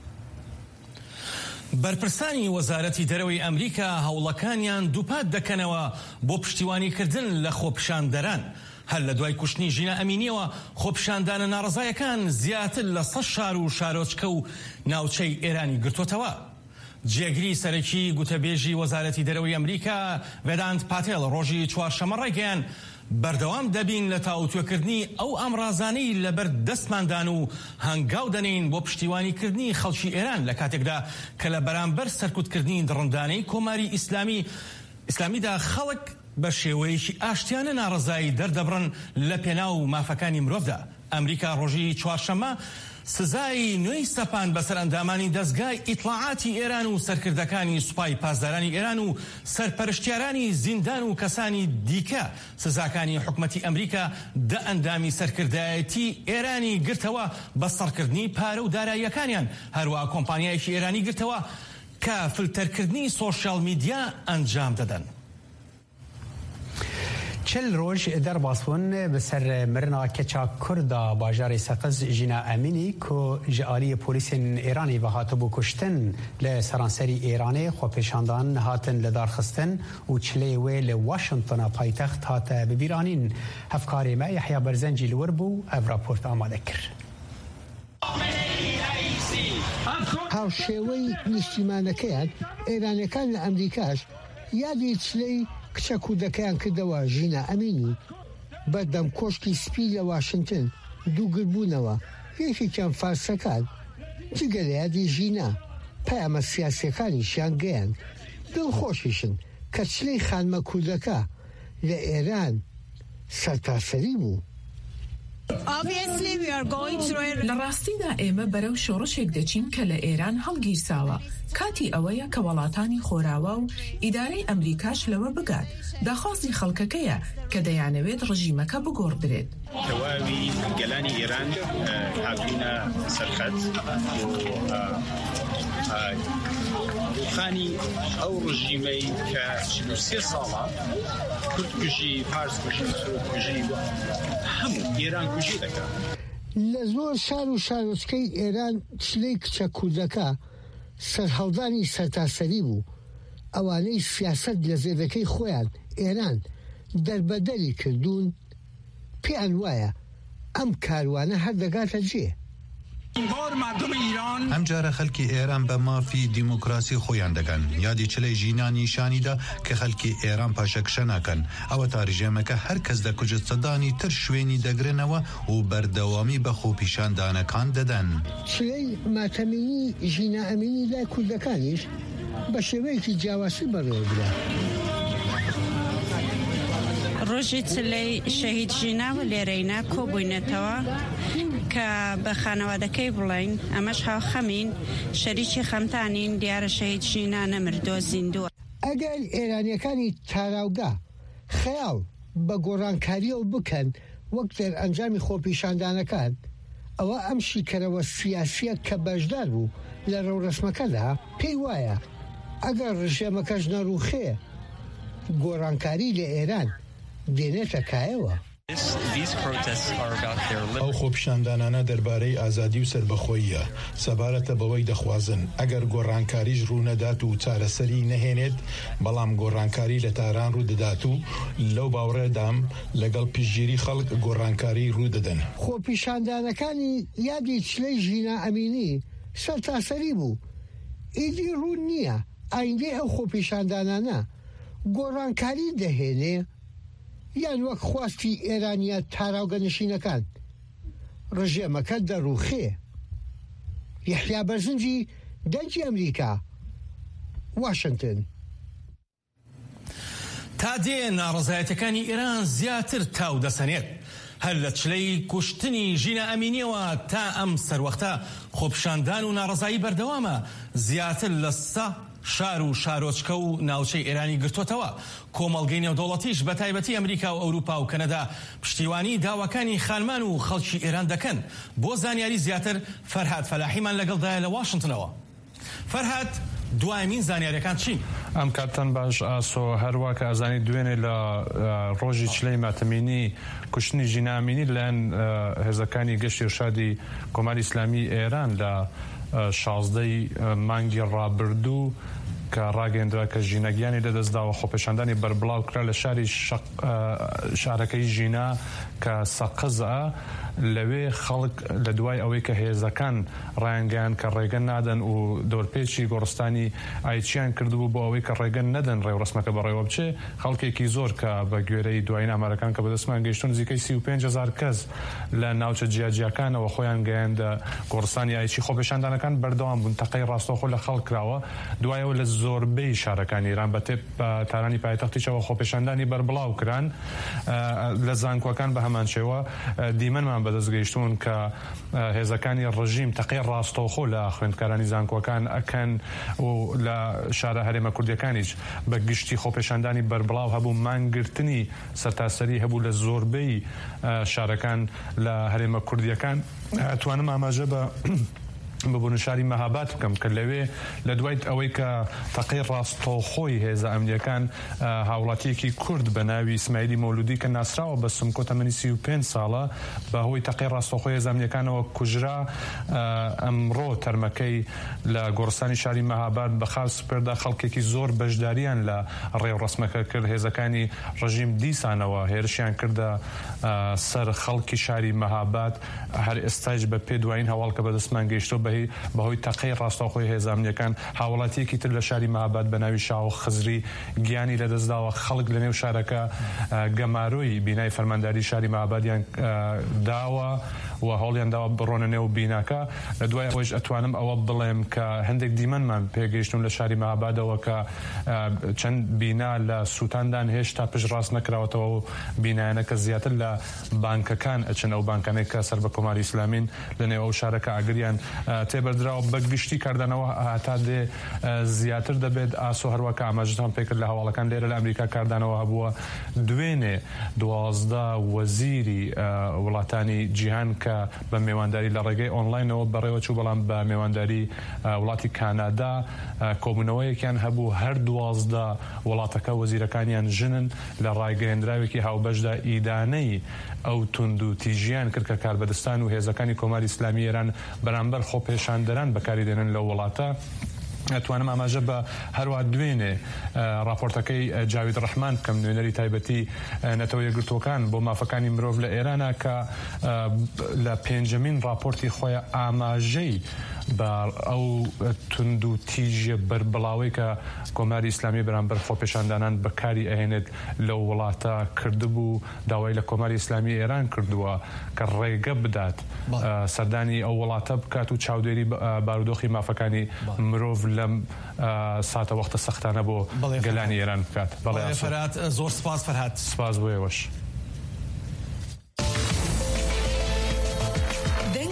بەرپرسانی وەزارەتی دەرەوەی ئەمریکا هەوڵەکانیان دووپات دەکەنەوە بۆ پشتیوانیکردن لە خۆپیشاندەران. هەر لە دوای کوشتنی ژینە ئەمینیەوە خۆپیشاندانە ناڕزایەکان زیاتر لە سەد شار و شارۆچکە و ناوچەی ئێرانی گرتوتەوە. جێگری سەرەکی گوتەبێژی وەزارەتی دەرەوەی ئەمریکا ڤێدانت پاتێڵ ڕۆژی چوارشەمە ڕێگەیان بەردەوام دەبین لە تاوتوێکردنی ئەو ئەمڕازانەی لەبەر دەستماندان و هەنگاو دەنین بۆ پشتیوانیکردنی خەڵکی ئێران لە کاتێکدا کە لە بەرامبەر سەرکوتکردنی دڕندانەی کۆماری ئیسلامی ئیسلامیدا خەڵک بە شێوەیەکی ئاشتیانە ناڕزایی دەردەبڕن لە پێناو مافەکانی مرۆڤدا. ئەمریکا ڕۆژی چوارشەمە سزای نوێی سەپان بەسەر ئەندامانی دەستگای ئیطلاعاتی ئێران و سەرکردەکانی سوپای پاسدارانی ئێران و سەرپەرشتیارانی زیندان و کەسانی دیکە سزاکانی حکومەتی ئەمریکا دە ئەندامی سەرکردایەتی ئێرانی گرتەوە بە سەرکردنی پارە و داراییەکانیان هەروە کۆمپانیایەکی ئێرانی گرتەوە کە فلتەرکردنی سۆشیال میدیا ئەنجام دەدەن. چل روز در باسون به سر مرنا کچا کردا باجار سقز ژینا امینی که جالی پلیس ایرانی و هاتبو کشتن لسرانسری ایرانی خواپیشاندان هاتن لدار خستن و چلی و لواشنطن پایتخت هات ببیرانین. هفکاری ما یحیی برزنجی لوربو او راپورت آماده کرد. هاو شێوەی نیشتیمانەکەیان ئێرانەکان لە ئەمریکاش یادی چلەی کچە کوردەکەیان کردەوە ژینا ئەمینی بەردەم کۆشکی سپی لە واشنگتن دووگربوونەوە یەکێکیان فارسەکان جگە لە یادی ژینا پەیامە سیاسیەکانیشیان گەیان دڵخۆشیشن کە چلەی خانمە کوردەکە لە ئێران سەرتاسەری بوو. لە ڕاستیدا ئێمە بەرەو شۆڕشێک دەچین کە لە ئێران هەڵگیرساوە. کاتی ئەوەیە کە وڵاتانی خۆراوە و ئیدارەی ئەمریکاش لەوە بگات داخوازی خەڵکەکەیە کە دەیانەوێت ڕژیمەکە بگۆڕدرێت. تەواوی گەلانی ئێران هاتوونە سەرخەت خانی ئەو ڕژیمەی کە چل و سێ ساڵە کورد کوژی پارس کوژی سۆرۆ کوژی هەموو ئێران کوژی دەکات. لە زۆر شار و شارۆچکەی ئێران چلەی کچە کوردەکە سەرهەڵدانی سەرتاسەری بوو. ئەوانەی سیاسەت لە زێدەکەی خۆیان ئێران دەربەدەری کردوون پێیان وایە ئەم کاروانە هەر دەگاتە جێ. ئەم جارە خەڵکی ئێران بە مافی دیموکراسی خۆیان دەکەن. یادی چلەی ژینا نیشانیدا کە خەڵکی ئێران پاشەکشە ناکەن. ئەوە تاریژێمەکە هەر کەس دەکوژت سەدانی تر شوێنی دەگرنەوە و بەردەوامی بە خۆپیشاندانەکان دەدەن. چلەی ماتەمینی ژینا ئەمینی لای کوردەکانیش بە شێوەیەکی جیاواسی بەڕێوەبرا. ڕۆژی چلەی شەهید ژیناوە لێرەینا کۆبووینەتەوە کە بە خانەوادەکەی بڵین ئەمەش هاو خەمین شەریکی خەمتانین دیارە شەهید ژینا نەمردۆ زیندووە. ئەگەر ئێرانیەکانی تاراوگا خەیاڵ بە گۆڕانکاریەوە بکەن وەک دەرئەنجامی خۆپیشاندانەکان ئەوە ئەم شیکەرەوە سیاسیە کە بەشدار بوو لە ڕەوڕەسمەکەدا پێی وایە ئەگەر ڕژێمەکەش نەڕووخێ گۆڕانکاری لە ئێران دێنێتە کایەوە. ئەو خۆپیشاندانانە دەربارەی ئازادی و سەربەخۆییە سەبارەتە بەوەی دەخوازن ئەگەر گۆڕانکاریش ڕوونەدات و چارەسەری نەهێنێت بەڵام گۆڕانکاری لە تاران ڕوودەدات و لەو باوەڕێدام لەگەڵ پشتگیری خەڵک گۆڕانکاری ڕوودەدەن. خۆپیشاندانەکانی یادی چلەی ژینا ئەمینی سەرتاسەری بوو ئیدی ڕوون نییە ئایندەی ئەو خۆپیشاندانانە گۆڕانکاری دەهێنێ یان وەک خواستی ئێرانیە تاراوگەنشینەکان ڕژێمەکە دەڕووخێ. یحیا بەرزنجی دەنگی ئەمریکا، واشنگتن. تا دێ ناڕەزایەتەکانی ئێران زیاتر تاو دەسەنێت هەر لە چلەی کوشتنی ژینە ئەمینیەوە تا ئەم سەروەختە خۆپیشاندان و ناڕەزایی بەردەوامە زیاتر لە سە شار و شارۆچکە و ناوچەی ئێرانی گرتوتەوە. کۆمەڵگەی نێودەوڵەتیش بە تایبەتی ئەمریکا و ئەوروپا و کەنەدا پشتیوانی داواکانی خانمان و خەڵکی ئێران دەکەن. بۆ زانیاری زیاتر فەرهاد فەلاحیمان لەگەڵدایە لە واشنگتنەوە. فەرهاد دوایمین زانیاریەکان چین؟ ئەم کاتتان باش ئاسۆ هەروە کە ئازانی دوێنێ لە ڕۆژی چلەی ماتەمینی کوشتنی ژینە ئەمینی لەلایەن هێزەکانی گەشتی ڕشادی کۆماری ئیسلامی ئێران لە شازدەی مانگی ڕابردوو کە ڕاگەیەندرا کە ژینەگیانی لەدەستداوە خۆپیشاندانی بەربڵاو کرا لە شاری شارەکەی ژینا کە سەقزە لەوێ خەڵک لە دوای ئەوەی کە هێزەکان ڕایانگەیان کە ڕێگە نادەن و دەورپێکی گۆڕستانی ئایچیان کردبوو بۆ ئەوەی کە ڕێگە نەدەن ڕێوڕسمەکە بەڕێوە بچێ خەڵکێکی زۆر کە بە گوێرەی دوای ئامارەکان کە بەدەستمان گەیشتون نزیکەی سی و پێنج هەزار کەس لە ناوچە جیاجیەکانەوە خۆیان گەیاندە گۆڕستانی ئایچی خۆپیشاندانەکان بەردەوام بوون تەقەی ڕاستەوخۆ لە خەڵک کراوە. دوایەوە لە زۆربەی شارەکانی ئێران بەتێ تارانی پایتەختیشەوە خۆپیشاندانی بەربڵاو کران لە زانکۆکان بە هەمان شێوە دیمەنمان بەدەست گەیشتون کە هێزەکانی ڕژیم تەقەی ڕاستەوخۆ لە خوێندکارانی زانکۆکان ئەکەن و لە شارە هەرێمە کوردیەکانیش بە گشتی خۆپیشاندانی بەربڵاو هەبوو مانگرتنی سەرتاسەری هەبوو لە زۆربەی شارەکان لە هەرێمە کوردیەکان. توانم ئاماژە بە ببوون شاری مەهاباد بکەم کە لەوێ لە دوای ئەوەی کە تەقەی ڕاستەوخۆی هێزە ئەمنیەکان هاوڵاتیەکی کورد بە ناوی ئیسماعیلی مەولودی کە ناسراوە بە سمکۆ تەمەنی سی و پێنج ساڵە بەهۆی تەقەی ڕاستەوخۆی هێزە ئەمنیەکانەوە کوژرا. ئەمڕۆ تەرمەکەی لە گۆڕستانی شاری مەهاباد بە خاص سپێردا خەڵکێکی زۆر بەشداریان لە ڕێوڕسمەکە کرد. هێزەکانی ڕژیم دیسانەوە هێرشیان کردە سەر خەڵکی شاری مەهاباد هەر ئێستاش بە پێ دوایین هەواڵ کە بەدەستمان گەیشتۆ بەهۆی تەقەی ڕاستەوخۆی هێزە ئەمنیەکان هاوڵاتیەکی تر لە شاری مەهاباد بە ناوی شاو خزری گیانی لەدەستداوە. خەڵک لە نێو شارەکە گەماروی بینای فەرمانداری شاری مەهابادیان داوە و هەوڵیان داوە بڕۆنە نێو بیناکە. لە دوای ئەوەش ئەتوانم ئەوە بڵێم کە هەندێک دیمەنمان پێگەیشتون لە شاری مەهابادەوە کە چەند بینا لە سووتاندان هێشتا پشت ڕاست نەکراوەتەوە و بینایانە کە زیاتر لە بانکەکان ئەچن ئەو بانکانەی کە سەر بە کۆماری ئیسلامین لە نێو ئەو شارەکە ئاگریان تێبەردراوە بە گشتی کاردانەوە هەتا دێ زیاتر دەبێت. ئاسۆ هەروەکە ئاماژتان پێکرد لە هەواڵەکان لێرە لە ئەمریکا کاردانەوە هەبووە دوێنێ دوازدە وەزیری وڵاتانی جیهان کە بە میێوانداری لە ڕێگەی ئۆنلاینەوە بەڕێوە چوو بەڵام بە میێوانداری وڵاتی کانادا کۆبوونەوەیەکیان هەبوو هەر دوازدە وڵاتەکە وەزیرەکانیان ژنن لە ڕایگەیەندراوێکی هاوبەشدا ئیدانەی ئەو تونند و تیژیان کرد کە کاربەدەستان و هێزەکانی کۆماری ئیسلامی ئێران بەرامبەر خۆپێشاندەران بەکاری دێنن لە وڵاتە. ئەتوانم ئاماژە بە هەروە دوێنێ راپۆرتەکەی جاوید ڕەحمان بکەم نوێنەری تایبەتی نەتەوە یەکگرتووەکان بۆ مافەکانی مرۆڤ لە ئێرانە کە لە پێنجەمین راپۆرتی خۆیان ئاماژەی بە ئەو تونند و تیژە بەربڵاوی کە کۆماری ئیسلامی بەرامبەر خۆپێشاندانان بەکاری ئەهێنێت لەو وڵاتە کردبوو داوای لە کۆماری ئیسلامی ئێران کردووە کە ڕێگە بدات سەردانی ئەو وڵاتە بکات و چاودێری بارودۆخی مافەکانی مرۆڤ لەم ساتە وەختە سەختانە بۆ گەلانی ئێران بکات. بەڵێ فەرهاد زۆر سپاس. فەرهاد سپاس بۆ ئێوەش.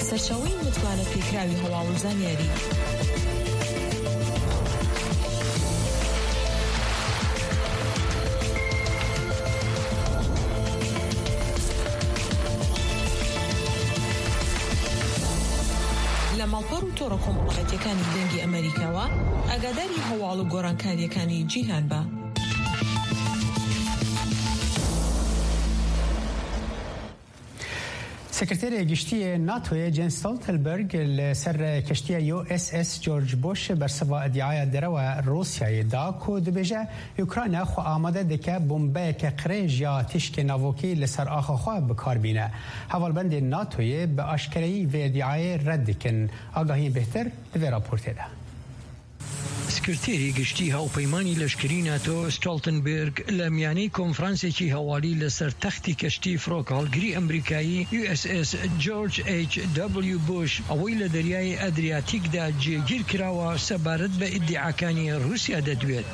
لەسەرچاوەی متمانە پێکراوی هەواڵ و زانیاری. لە ماڵپەڕ و تۆڕە کۆمەڵایەتیەکانی دەنگی ئەمریکاوە ئاگاداری هەواڵ و گۆڕانکاریەکانی جیهان بە. سکرتێری گشتی ناتۆی جین ستولتنبرگ لەسەر کەشتیە یو اس اس جورج بوش بەرسەوا ئەدیعایە دەرەوە ڕۆسیایەدا کۆ دەبێژە یوکرانیا خۆ ئامادە دەکە بۆمبەیەکە قرێژ یا تیشکی ناوۆکی لەسەر ئاخەخوا بەکاربینە. هەواڵبەندی ناتۆیە بە ئاشکرەیی vê ئەدیعایە ڕەت دکن. ئاگاهی بهتر لەوێ راپۆرتێدا. سکرتێری گشتی هاوپەیمانی لەشکری ناتۆ ستۆلتنبرگ لە میانەی کۆنفرانسێکی هەواڵی لەسەر تەختی کەشتی فڕۆکە هەڵگری ئەمریکایی یو اس اس جورج ئیچ دبلیو بوش ئەوەی لە دەریای ئەدریاتیکدا جێگیر کراوە سەبارەت بە ئیدعاکانی رووسیا دەدوێت.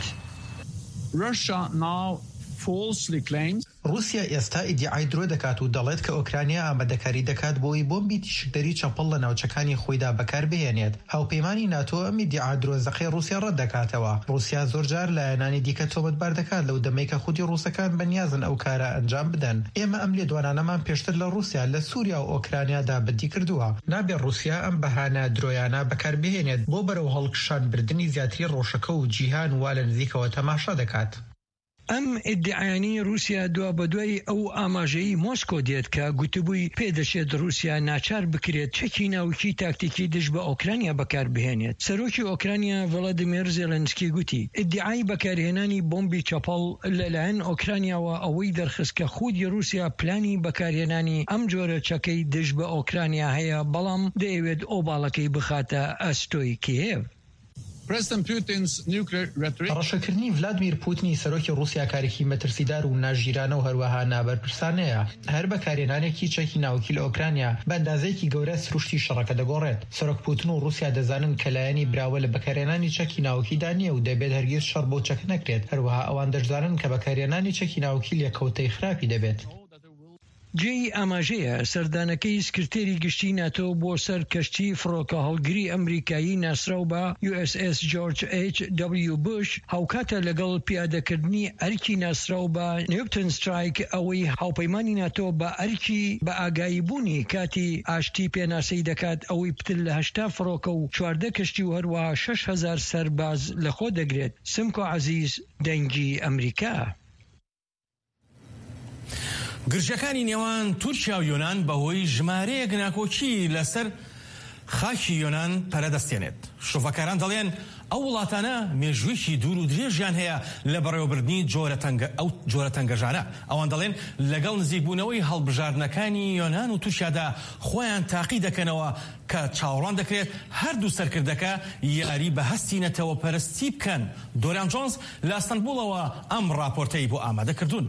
رووسیا ئێستا ئیدعای درۆ دەکات و دەڵێت کە ئۆکرانیا ئامادەکاری دەکات بۆی بۆمبی تیشکدەری چەپڵ لە ناوچەکانی خۆیدا بەکاربهێنێت. هاوپەیمانی ناتۆ ئەم ئیدعا درۆزەقەی رووسیا ڕەت دەکاتەوە. رووسیا زۆرجار لایەنانی دیکە تۆمەتبار دەکات لەو دەمەی کە خودی رووسەکان بەنیازن ئەو کارە ئەنجام بدەن. ئێمە ئەم لێدوانانەمان پێشتر لە رووسیا لە سووریا و ئۆکرانیادا بەدی کردووە. نابێت رووسیا ئەم بەهانە درۆیانە بەکاربهێنێت بۆ بەرەو هەڵکشان بردننی زیاتری ڕۆژەکە و جیهان وا لە نزیکەوە تەماشا دەکات. ئەم ئیدعایانی رووسیا دوا بەدوای ئەو ئاماژەی مۆسکۆ دێت کە گوتبووی پێدەچێت رووسیا ناچار بکرێت چەکی ناوکی تاکتیکی دژ بە ئۆکرانیا بەکاربهێنێت. سەرۆکی ئۆکرانیا ڤڵادیمیر زێلەنسکی گوتی ئیدعای بەکارهێنانی بۆمبی چەپەڵ لەلایەن ئۆکرانیاوە ئەوەی دەرخست کە خودی رووسیا پلانی بەکارهێنانی ئەم جۆرە چەکەی دژ بە ئۆکرانیا هەیە، بەڵام دەیەوێت ئۆباڵەکەی بخاتە ئەستۆی کیێڤ. ڕەشەکردنی ڤلادیمیر پوتینی سەرۆکی رووسیا کارێکی مەترسیدار و ناژیرانە و هەروەها نابەرپرسانەیە. هەر بەکارهێنانێکی چەکی ناوکی لە ئۆکرانیا بە ئەندازەیەکی گەورە سروشتی شەڕەکە دەگۆڕێت. سەرۆک پوتین و رووسیا دەزانن کە لایەنی براوە لە بەکارهێنانی چەکی ناوکیدا نییە و دەبێت هەرگیز شەڕ بۆ چەک نەکرێت. هەروەها ئەوان دەشزانن کە بەکارهێنانی چەکی ناوکی لێکەوتەی خراپی دەبێت. جێی ئاماژەیە سەردانەکەی سکرتێری گشتی ناتۆ بۆ سەر کەشتی فڕۆکە هەڵگری ئەمریکایی ناسراو بە یو اس اس جورج ئیچ دبلیو بوش هاوکاتە لەگەڵ پیادەکردنی ئەرکی ناسراو بە نیوتن سترایک ئەوەی هاوپەیمانی ناتۆ بە ئەرکی بە ئاگایی بوونی کاتی ئاشتی پێناسەی دەکات ئەوەی پتر لە هەشتا فڕۆکە و چواردە کەشتی و هەروەها شەش هەزار سەرباز لەخۆ دەگرێت. سمکۆ عەزیز، دەنگی ئەمریکا. گرژەکانی نێوان تورکیا و یۆنان بەهۆی ژمارەیەک ناکۆچی لەسەر خاکی یۆنان پەرەدەستێنێت. شوڤەکاران دەڵێن ئەو وڵاتانە مێژوویەکی دوور و درێژیان هەیە لە بەڕێوەبردنی ئەو جۆرە تەنگەژانە. ئەوان دەڵێن لەگەڵ نزیکبوونەوەی هەڵبژاردنەکانی یۆنان و تورکیادا خۆیان تاقی دەکەنەوە کە چاوەڕوان دەکرێت هەردوو سەرکردەکە یاری بە هەستی نەتەوە پەرستی بکەن. دۆریان جۆنز لە ئەستەنبوڵەوە ئەم راپۆرتەی بۆ ئامادە کردوون.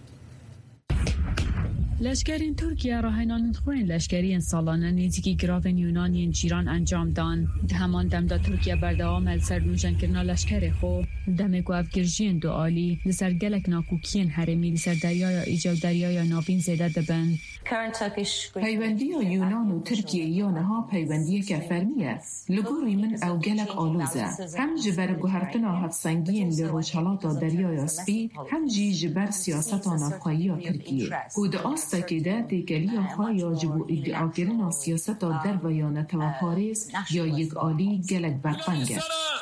لشکرین ترکیه راهنان خوین لشکرین سالانه نزدیکی گراون یونانیان جیران انجام دان. همان دم دا ترکیه بردوام السر نوشن کرنا لشکر خو دم گوف گرژین دو عالی لسر گلک ناکوکین هرمی لسر دریای ایجاب دریای ناوین زیده دبن. پیوندی یونان و ترکیه یانها پیوندی که فرمیه لگوری من او گلک آلوزه هم جبر گوهرتنا هفسنگین لروشالات دریای سپی هم جی جبر سیاست نفقایی ترکیه بود آستکیده دیگلی ها یا جبو ادعا کردن سیاست در بیانت و پاریس یا یک عالی گلک برفنگه.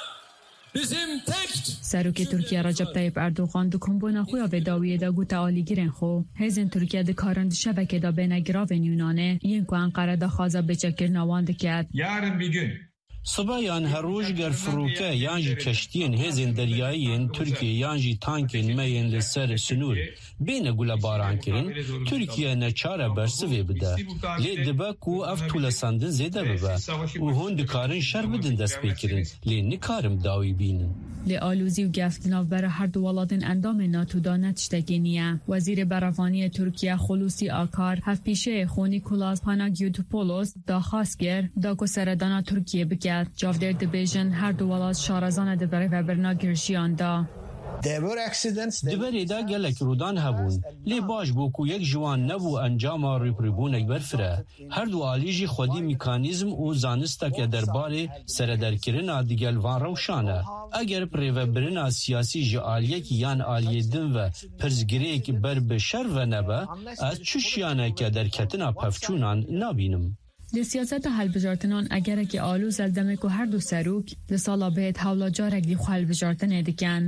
سروک ترکیه رجب طیب اردوغان دو کمبونا خویا به داویه دا گوت آلی گیرن خو هزین ترکیه ده کارند شبکه دا بین گراون یونانه ین که انقره دا خوازا بچکر نوان دکت. yarın bir gün Sıbayan heruj ger fruke yanji keştiyen hezin deryayin Türkiye yanji tanken meyen li ser sinur bene gula baran kirin Türkiye ne çare bersive bide le dibe ku ev tulesandin zede bibe u hon dikarin şer bidin dest bekirin le nikarim dawi binin. لآلوزی و گفتناف برای هر دو ولادن اندام ناتو دانت شتگینیه. وزیر براوانی ترکیه خلوصی آکار هفت پیشه خونی کولاس پاناگیوتوپولوس دا خواستگر دا که سردانا ترکیه بکرد. جاودر دبیجن هر دو ولاد شارزان دبره و برنا گرشیان دا. دبرێدا gelek rodan hebûn lê baş bû ku yek ji wan nebû encama rêpirîbûnek berfire herdû alî jî xwedî mîkanîzm û zanisteke derbarê serederkirina digel van rewşan e eger pirêvebirina siyasî ji aliyekî yan aliyê din ve pirsgirêk ber bi şer ve nebe ez çi şiyaneke derketina pevçûnan nabînim. Li siyaseta helbijartinan egereke alû zeldemek û her du serok li sala bêt hewla carek dî xwe helbijartinê dikin.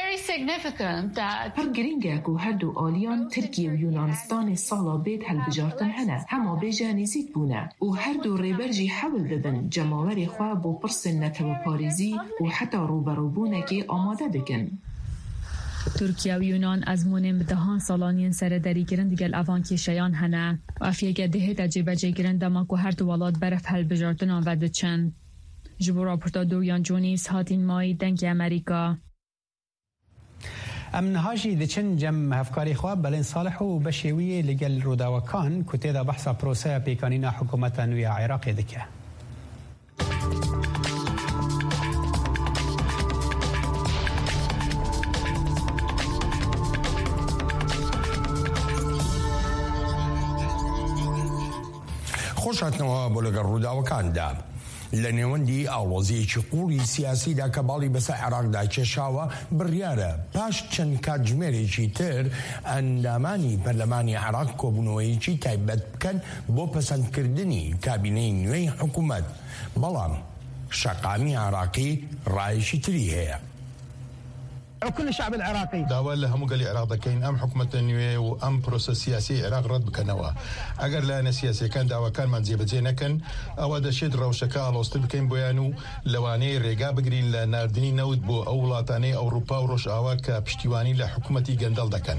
Her giring e ku her du aliyan Tirkiye û Yunanistanê sala bêt helbijartin hene hema bêje nêzik bûne û her du rêber jî hewil didin cemawerê xwe bo pirsên netewparêzî û heta rûberûbûnekê amade dikin. Türkiye û Yunan ezmûnên bi dehan salaniyên seredarîkirin digel evan kêşeyan hene. Afiyeke dihêta cêbecêkirin dema ku her du welat beref helbijartinan ve diçin. Ji bo raporta Dorian Jones hatîn mayî dengê Amerîka. Em niha jî diçin cem hevkarê xwe belên salih û beşêwiyê li gel rodawekan ku têda behsa proseya pêkanîna hikûmeta nû ya Iraqê dike. خۆشهاتنەوە بۆ لەگەڵ ڕووداوەکاندا لە نێوەندی ئاڵۆزیەکی قوڵی سیاسیدا کە باڵی بەسەر عێراقدا کێشاوە بڕیارە پاش چەند کاتژمێرێکی تر ئەندامانی پەرلەمانی عێراق کۆبوونەوەیەکی تایبەت بکەن بۆ پەسەندکردنی کابینەی نوێی حکوومەت بەڵام شەقامی عێراقی ڕایشی تری هەیە. كل الشعب العراقي داوا له هم قال العراق كاين ام حكومه النوويه وام بروسيس سياسي العراق رد بكنوا اگر لا سياسي كان داوا كان من زي بزينكن او هذا شيء روشكا لوستل كاين بيانو لواني ريغا بجرين لناردني نود بو اولاتاني اوروبا وروش اواك بشتيواني لحكومتي جندل دكن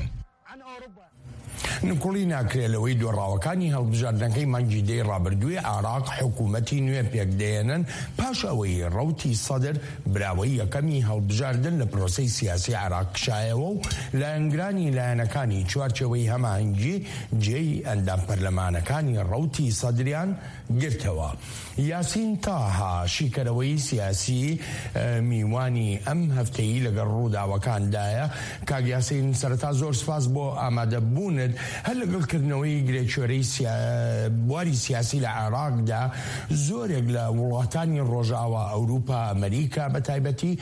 نقولي ناكري لوي دور راوكاني هالبجاردنكي مانجي دي رابردوي عراق حكومتي نوي بيك دينن باشاوي روتي صدر براوي كمي هالبجاردن لبروسي سياسي عراق شايوو لانجراني لانكاني چوارچوي همانجي جي اندام برلمانكاني روتي صدريان گرتوا ياسين طه شيكروي سياسي ميواني ام هفتي لقر رودا وكان دايا كاق ياسين سرطا زور سپاس بو اماده بوند هل لقل كرنوي گريچوري سيا بواري سياسي لعراق دا زورق لولاتاني الرجاوة اوروبا امريكا بتايبتي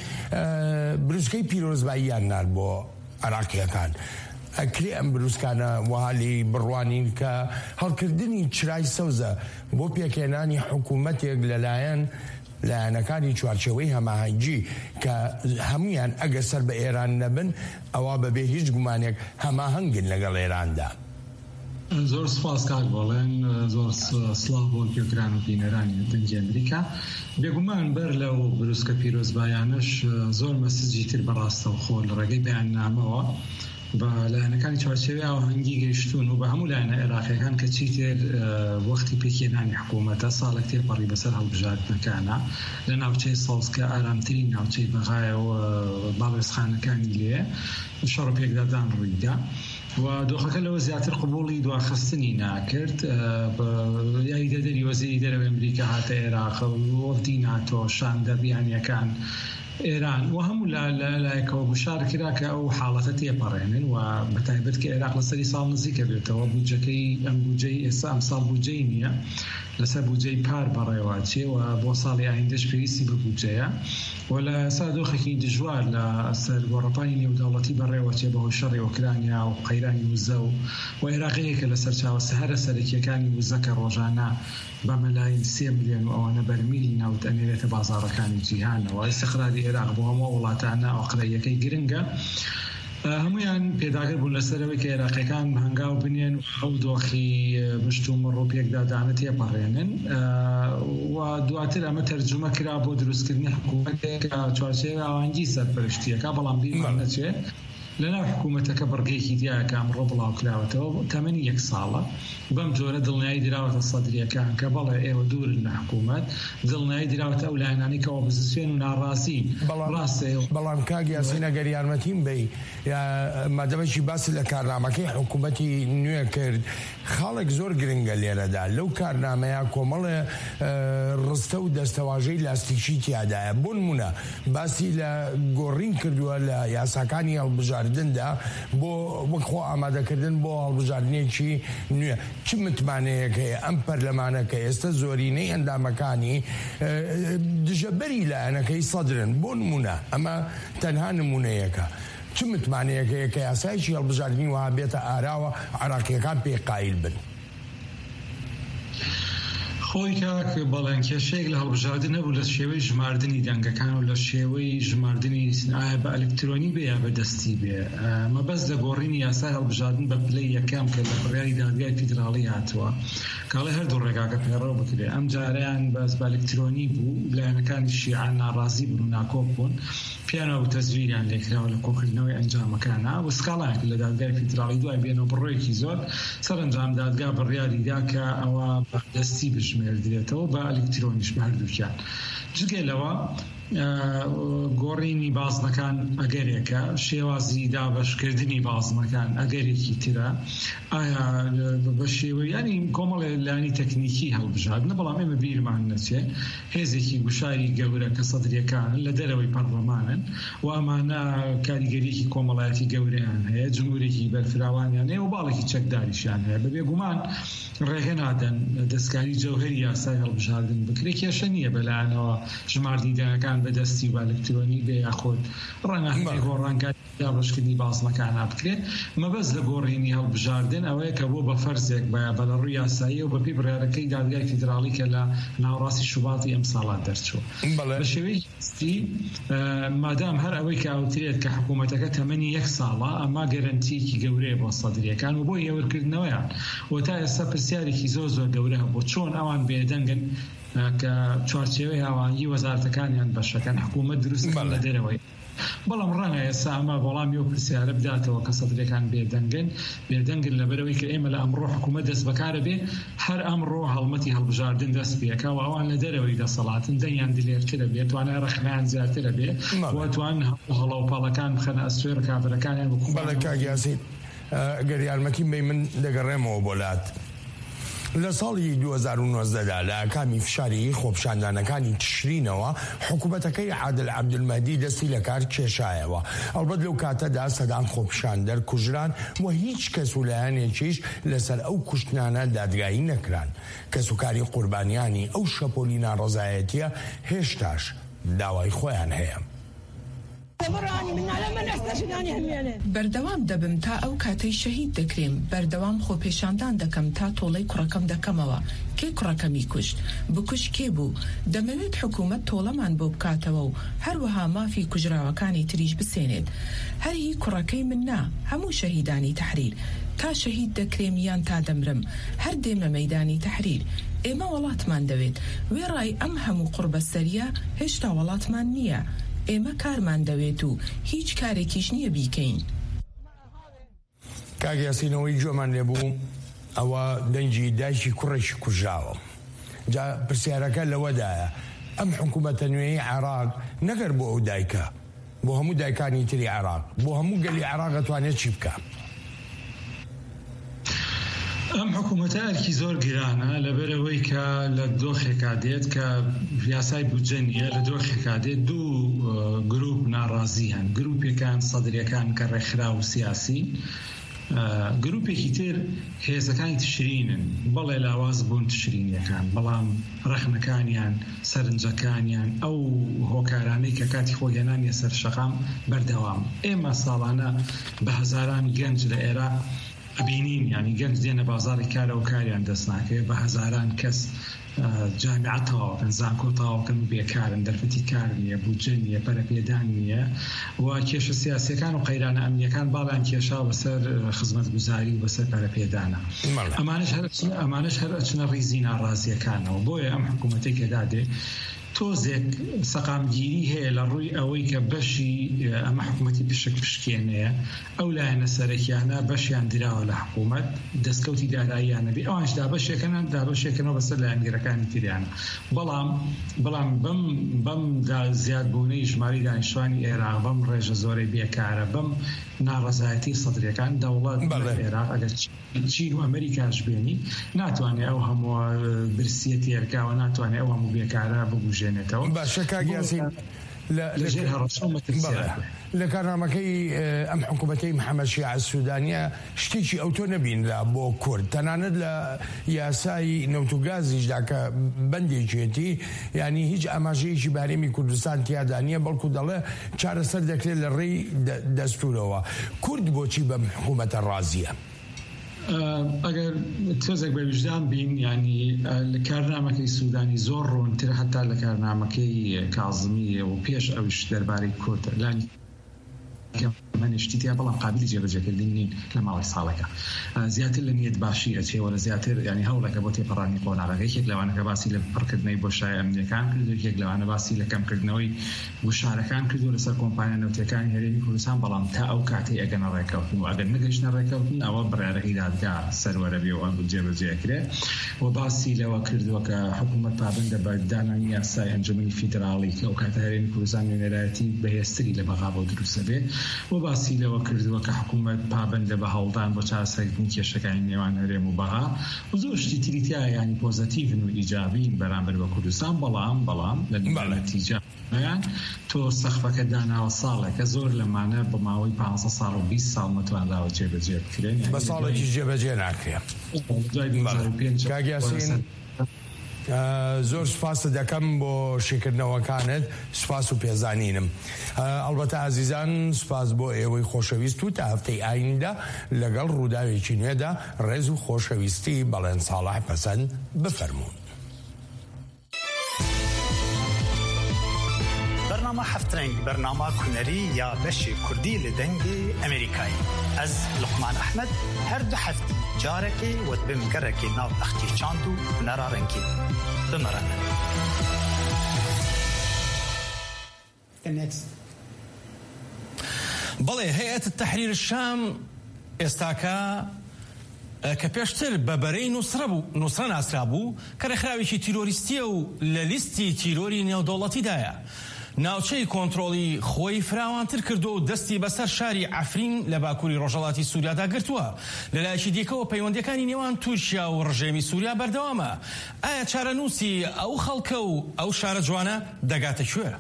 بروزكي بيروز بايان نار بو عراقيا كان ئەکرێ ئەم بروسکانە وهالی بڕوانین کە هەڵکردنی چرای سەوزە بۆ پێکێنانی حکوومەتێک لەلایەن لایەنەکانی چوارچێوەی هەماهەنگی کە هەمویان ئەگەر سەر بە ئێران نەبن ئەوە بەبێ هیچ گومانێک هەماهەنگن لەگەڵ ئێراندا. زۆر سپاس کاک بەڵێن زۆر سڵاو بۆ پێکران و بینەرانی دەنگی ئەمریکا بێگومان بەر لەو بروسکە پیرۆزبایانش زۆر مەسجی تر بەڕاستەوخۆ لە ڕێگەی بەیاننامەوە بە لایەنەکانی چوارچێوەی ئاوەهەنگی گەیشتون و بە هەموو لایەنە عێراقیەکان کە چیتر وەختی پێکێنانی حکوومەتە ساڵێک تێپەڕی بەسەر هەڵبژاردنەکانە لە ناوچەی سەوز کە ئارامترین ناوچەی بەغایەوە باڵێزخانەکانی لێ شەڕ و پێکدادان ڕوویدا و دۆخەکە لەوە زیاتر قبوڵی دواخستنی ناکرد یاری دەدەری وەزیری دەرەوەی ئەمریکا هاتە عێراق وەفدی ناتۆ شاندە بیانیەکان ئێران و هەموو لایەکەوە بشار کرا کە ئەو حاڵەتە تێپەڕێنن و بەتایبەت کە عێراق لەسەری ساڵ نزیکە بێتەوە بودجەکەی ئەم بودجەی ئێستا ئەم ساڵ بودجەی نییە لەسەر بودجەی پار بەڕێوەچێ و بۆ ساڵی ئایندەش پێویستی بە بودجەیە و لە سادۆخێکی دژوار لە سەر گۆڕەپانی نێودەوڵەتی بەڕێوەچێ بەهۆی شەڕی ئۆکرانیا و قەیرانی وزە و و عێراقیەکە لەسەر چاوە سەهرە سەرەکیەکانی وزەکە ڕۆژانە بە مەلایین سێ ملیۆن و ئەوانە بەرمیلی ناوت ئەنێرێتە بازاڕەکانی جیهانەوە استقراری عێراق بۆ هەموو وڵاتانە ئەوقرەیەکەی گرنگە هەمویان پێداگر بوون لەسەرەوەی کە عێراقیەکان هەنگاو بنێن ئەو دۆخی مشت و مڕ و پێکدادانە تێپەڕێنن و دواتر ئەمە تەرجمە کرا بۆ دروستکردنی حکوومەتێک چوارچێوەی ئاوەهەنگی سەرپەرشتیەکە بەڵام بیرمان نەچێت لەناو حکوومەتەکە بڕگەیەکی دیایە کە ئەمڕۆ بڵاوکراوەتەوە تەمەنی یەک ساڵە بەم جۆرە دڵنیایی دراوەتە سەدرریەکان کە بەڵێ ئێوە دوورن لە حکوومەت دڵنیایی دراوەتە ئەو لایەنانی کە ئۆپۆزیسیۆن و ناڕازین ڕاستە بەڵام کاک یاسین ئەگەر یارمەتیم بی مادەمەشی باسی لە کارنامەکەی حکوومەتی نوێ کرد خاڵێک زۆر گرنگە لێرەدا لەو کارنامەیە کۆمەڵێ ڕستە و دەستەواژەی لاستیکی تیادایە بۆ نمونە باسی لە گۆڕین کردووە لە یاساکانی هەڵبژاردندا بۆ وەکخۆ ئامادەکردن بۆ هەڵبژاردنێکی نوێ چ متمانەیەک هەیە ئەم پەرلەمانەکە ئێستا زۆرینەی ئەندامەکانی دژەبەری لایەنەکەی سەدرن بۆ نمونە ئەمە تەنها نمونەیەکە چ متمانەیەک هەیە کە یاسایکی هەڵبژاردننی وها بێتە ئاراوە عراقیەکان پێ قایل بن خۆی کاک بەڵێن کێشەیەک لە هەڵبژاردن نەبوو لە شێوەی ژماردننی دەنگەکان و لە شێوەی ژماردننی ئایا بە ئەلکترۆنی بێ یا بە دەستی بێ مەبەست لە گۆڕینی یاسای هەڵبژاردن بە پلەی یەکەم کە لە بڕیاری دادگای فیدراڵی هاتووە کاڵی هەردوو ڕێگاکە پێڕەو بکرێ ئەم جاریان بەس بە ئەلکترۆنی بوو لایەنەکانی شیعان ناڕازی بوون و ناکۆک بوون پیانەوە تەزویریان لێکراوە لە کۆکردنەوەی ئەنجامەکانە و سکاڵایەک لە دادگای فیدراڵی دوای بێنەوە بڕۆیەکی زۆر سەرنجام دادگا بڕیاریدا کە ئەوە بە دەستی بژمێردرێتەوە بە ئەلکترۆنیش هەردووکیان جگە لەوە گۆڕینی بازنەکان ئەگەرێکە شێوازی دابەشکردنی بازنەکان ئەگەرێکی ترە ئایا بە شێوەی ینی کۆمەڵێ لانی تەکنیکی هەڵبژاردنە بەڵام ئێمە بیرمان نەچێ هێزێکی گوشاری گەورە کە سەدرریەکانن لە دەرەوەی پەرلەمانن و ئەمانە کاریگەریەکی کۆمەڵایەتی گەورەیان هەیە جمهورێکی بەرفراوانیان هەیە و باڵێکی چەکداریشیان هەیە بەبێ گومان ڕێگە نادەن دەستکاری جەوهری یاسای هەڵبژاردن بکرێت کێشە نییە بەلایەنەوە ژماردیدانەکان بەدەستی و ئەلکترۆنی بێ یاخۆت ڕەنگە هەندێک گۆڕانکاری دابەشکردنی بازنەکان بکرێت مەبەست لە گۆڕینی هەڵبژاردن ئەوەیە کە بۆ بە فەرزێک بە بە لە ڕووی یاسایی و بەپی بڕیارەکەی دادگای فیدراڵی کە لە ناوڕاستی شوباتی ئەم ساڵات دەرچوو بە شێوەی مادام هەر ئەوەی کە ئەوترێت کە حکوومەتەکە تەمەنی یەک ساڵە ئەما گەرەنتیەکی گەورەیە بۆ سەدرریەکان و بۆ هێورکردنەوەیان و تا ئێستا پرسیارێکی زۆر زۆر گەورە بۆ چۆن ئەوان بێدەنگن کە چوارچێوەی هاوانگی وەزارەتەکانیان بەشەکەن حکوومەت دروست لە دەرەوەی بەڵام ڕەنگە ئێستا ئەمە وەڵامی و پرسیارە بداتەوە کە سەدرریەکان بێدەنگن بێدەنگن لەبەرەوەی کە ئێمە لە ئەمڕۆ حکوومەت دەست بەکارە بێ هەر ئەمڕۆ هەڵمەتی هەڵبژاردن دەست پێکە و ئەوان لە دەرەوەی دەسەڵاتن دەنگیان دلێرترە بێت توانە ڕەخنیان زیاترە بێ واتوان هەڵە و پاڵەکان بخەنە ئەستێر کافرەکانیان بەڵێ کاک یاسین گەر یارمەتی بێ من دەگەڕێمەوە بۆلات لە ساڵی دوو هەزار و نۆزدەدا لە کامی فشاری خۆپشاندانەکانی تشرینەوە حکوومەتەکەی عادل عەبدولمەهدی دەستی لە کار کێشایەوە ئەڵبەت لەو کاتەدا سەدان خۆپشاندەر کوژران و هیچ کەس و لایەنێکیش لەسەر ئەو کوشتنانە دادگایی نەکران کەسوکاری قوربانیانی ئەو شەپۆلی ناڕەزایەتیە هێشتاش داوای خۆیان هەیە بەردەوام دەبم تا ئەو کاتەی شەهید دەکرێم بەردەوام خۆپێشاندان دەکەم تا تۆڵەی کوڕەکەم دەکەمەوە کێ کوڕەکەمی کوشت بکوش کێ بوو دەمەوێت حکوومەت تۆڵەمان بۆ بکاتەوە و هەروەها مافی کوژراوەکانی تریش بسێنێت هەری کوڕەکەی من نا هەموو شەهیدانی تەحریر تا شەهید دەکرێم یان تا دەمرم هەر دێمە مەیدانی تەحریر ئێمە وڵاتمان دەوێت وێڕای ئەم هەموو قوربەسەریە هێشتا وڵاتمان نییە ئێمە کارمان دەوێت و هیچ کارێکیش نییە بیکەین کاک یاسینەوەی جۆمان لێبوو ئەوە دەنجی دایکی کوڕێکی کوژراوە جا پرسیارەکە لەوەدایە ئەم حکوومەتە نوێی عێراق نەگەر بۆ ئەو دایکە بۆ هەموو دایکانی تری عێراق بۆ هەموو گەلی عێراق دەتوانێت چی بکە ئەم حکوومەتە ئەرکی زۆر گرانە لەبەرەوەی کە لە دۆخێکا دێت کە یاسای بودجە نیە لە دۆخێکا دێت دوو گروپ ناڕازی هەن گروپێکان سەدرریەکان کە ڕێکخرا و سیاسی گروپێکی تر هێزەکانی تشرینن بەڵێ لاواز بوون تشرینیەکان بەڵام ڕەخنەکانیان سەرنجەکانیان ئەو هۆکارانەی کە کاتی خۆگەنانیە سەر شەقام بەردەوام ئێمە ساڵانە بە هەزاران گەنج لە ئێرە ئەبینین ینی گەنج دێنە بازاری کارە و کاریان دەست ناکەوێت بە هەزاران کەس جامعەتەوەکەن زانکۆتاوەکەن و بێکارن دەرفەتی کار نییە بودجە نییە پەرەپێدان نییە و کێشە سیاسیەکان و قەیرانە ئەمنیەکان باڵیان کێشا بەسەر خزمەتگوزاری و بەسەر پەرەپێدانە ئەمانش هەر ئەمانش هەر ئەچنە ڕیزی ناڕازیەکانەوە بۆیە ئەم حکوومەتێک کە دادێ تۆزێک سەقامگیری هەیە لە ڕووی ئەوەی کە بەشی ئەمە حکوومەتی پشک پشکێنەیە ئەو لایەنە سەرەکیانە بەشیان دراوە لە حکوومەت دەستکەوتی داراییانەبی ئەوانش دابەشێکەکەن دابەشێکەکەنەوە بەسەر لایەنگەرەکانی تریانە بەڵام بەڵام بەم بەم زیادبوونەی ژماری دانیشتوانی عێراق بەم ڕێژە زۆرەی بێکارە بەم ناڕەزایەتی سەدرەکان دەوڵەت عێراق ئەگەر چین و ئەمریکاش بێنی ناتوانێت ئەو هەموو برسیە تێرکاوە ناتوانێت ئەو هەموو بێکارە ببوژێنێتەوە باشە کاگیاسین لە کارنامەکەی ئەم حکوومەتەی محەممەد شیع سوودانیە شتێکی ئەوتۆ نەبین لە بۆ کورد تەنانەت لە یاسای نەوتوگازیشدا کە بەندێکێتی ینی هیچ ئاماژەیەکی بارێمی کوردستان تیادانیە بەڵکو دەڵێ چارەسەر دەکرێت لە ڕێی دەستورەوە کورد بۆچی بەم حکوومەتە ڕازیە ئەگەر تۆزێک بە وجدان بین ینی لە کارنامەکەی سوودانی زۆر ڕوونتر هەتا لە کارنامەکەی کازمیە و پێش ئەوش دەربارەی کورد لانی منشتیتیا بەڵام قابلی جێبەجێکردن نین لە ماوەی ساڵێکە زیاتر لە نیەت باشی ئەچێوە لە زیاتر ینی هەوڵەکە بۆ تێپەڕانی قۆناغەکە یەک لەوانەکە باسی لە پڕکردنەوەی بۆشای ئەمنیەکان کردو یەک لەوانە باسی لە کەمکردنەوەی وشارەکان کردو لەسەر کۆمپانیا نەوتەکانی هەرێمی کوردستان بەڵام تا ئەو کاتی ئەگەنە ڕێکەوتن و ئەگەر نەگەیشتە ڕێکەوتن ئەوە بڕیارەکەی دادگا سەروەرە بێ و ئەم جێبەجێکرێ و باسی لەوە کردووە کە حکوومەت پابندە بە دانانی یاسای ئەنجومەنی فیدراڵی کە ئەو کاتە هەرێمی کوردستان وێنەرایەتی بەهێزتری لە بەغا بۆ دروستە بێ و باسی لەوە کردووە کە حکوومەت پابندە بە هەڵدان بۆ چارەسەرکردنی کێشەکانی نێوان هەرێم و بەغا و زۆر شتی تریتیا ینی پۆزەتیڤن و ئیجابین بەرامبەر بە کوردستان بەڵام بەڵام لە نەتیجەیان تۆ سەخفەکە داناوە ساڵێکە زۆر لەمانە بە ماوەی پانزە ساڵ و بیست ساڵ متوانراوە جێبەجێ بکرێن بە ساڵێکی جێبەجێ ناکرێت کاگیاسین زۆر سوپاس دەکەم بۆ شێکردنەوەکانت سوپاس و پێزانینم ئەلبەتە عزیزان سوپاس بۆ ئێوەی خۆشەویست و تا هەفتەی ئایندا لەگەڵ ڕووداوێکی نوێدا ڕێز و خۆشەویستی بەڵێن ساڵح پەسەند بفەرمونون برنامه هفترنگ برنامه کنری یا بشی کردی لدنگی امریکایی از لقمان احمد هر دو هفته جارکی و بمگرکی ناو اختی چاندو نرارنکی بمرنه بەڵێ هەیەت تەحریر الشام ئێستاکە کە پێشتر بە بەرەی نووسرە ناسرا بوو کە ڕێکخراوێکی تیرۆریستیە و لە لیستی تیرۆری نێودەوڵەتیدایە ناوچەی کۆنتڕۆڵی خۆی فراوانتر کردو و دەستی بەسەر شاری عەفرین لە باکووری ڕۆژهەڵاتی سووریادا گرتووە لەلایەکی دیکەوە پەیوەندیەکانی نێوان تورکیا و ڕژێمی سووریا بەردەوامە ئایا چارەنووسی ئەو خەڵکە و ئەو شارە جوانە دەگاتە کوێ؟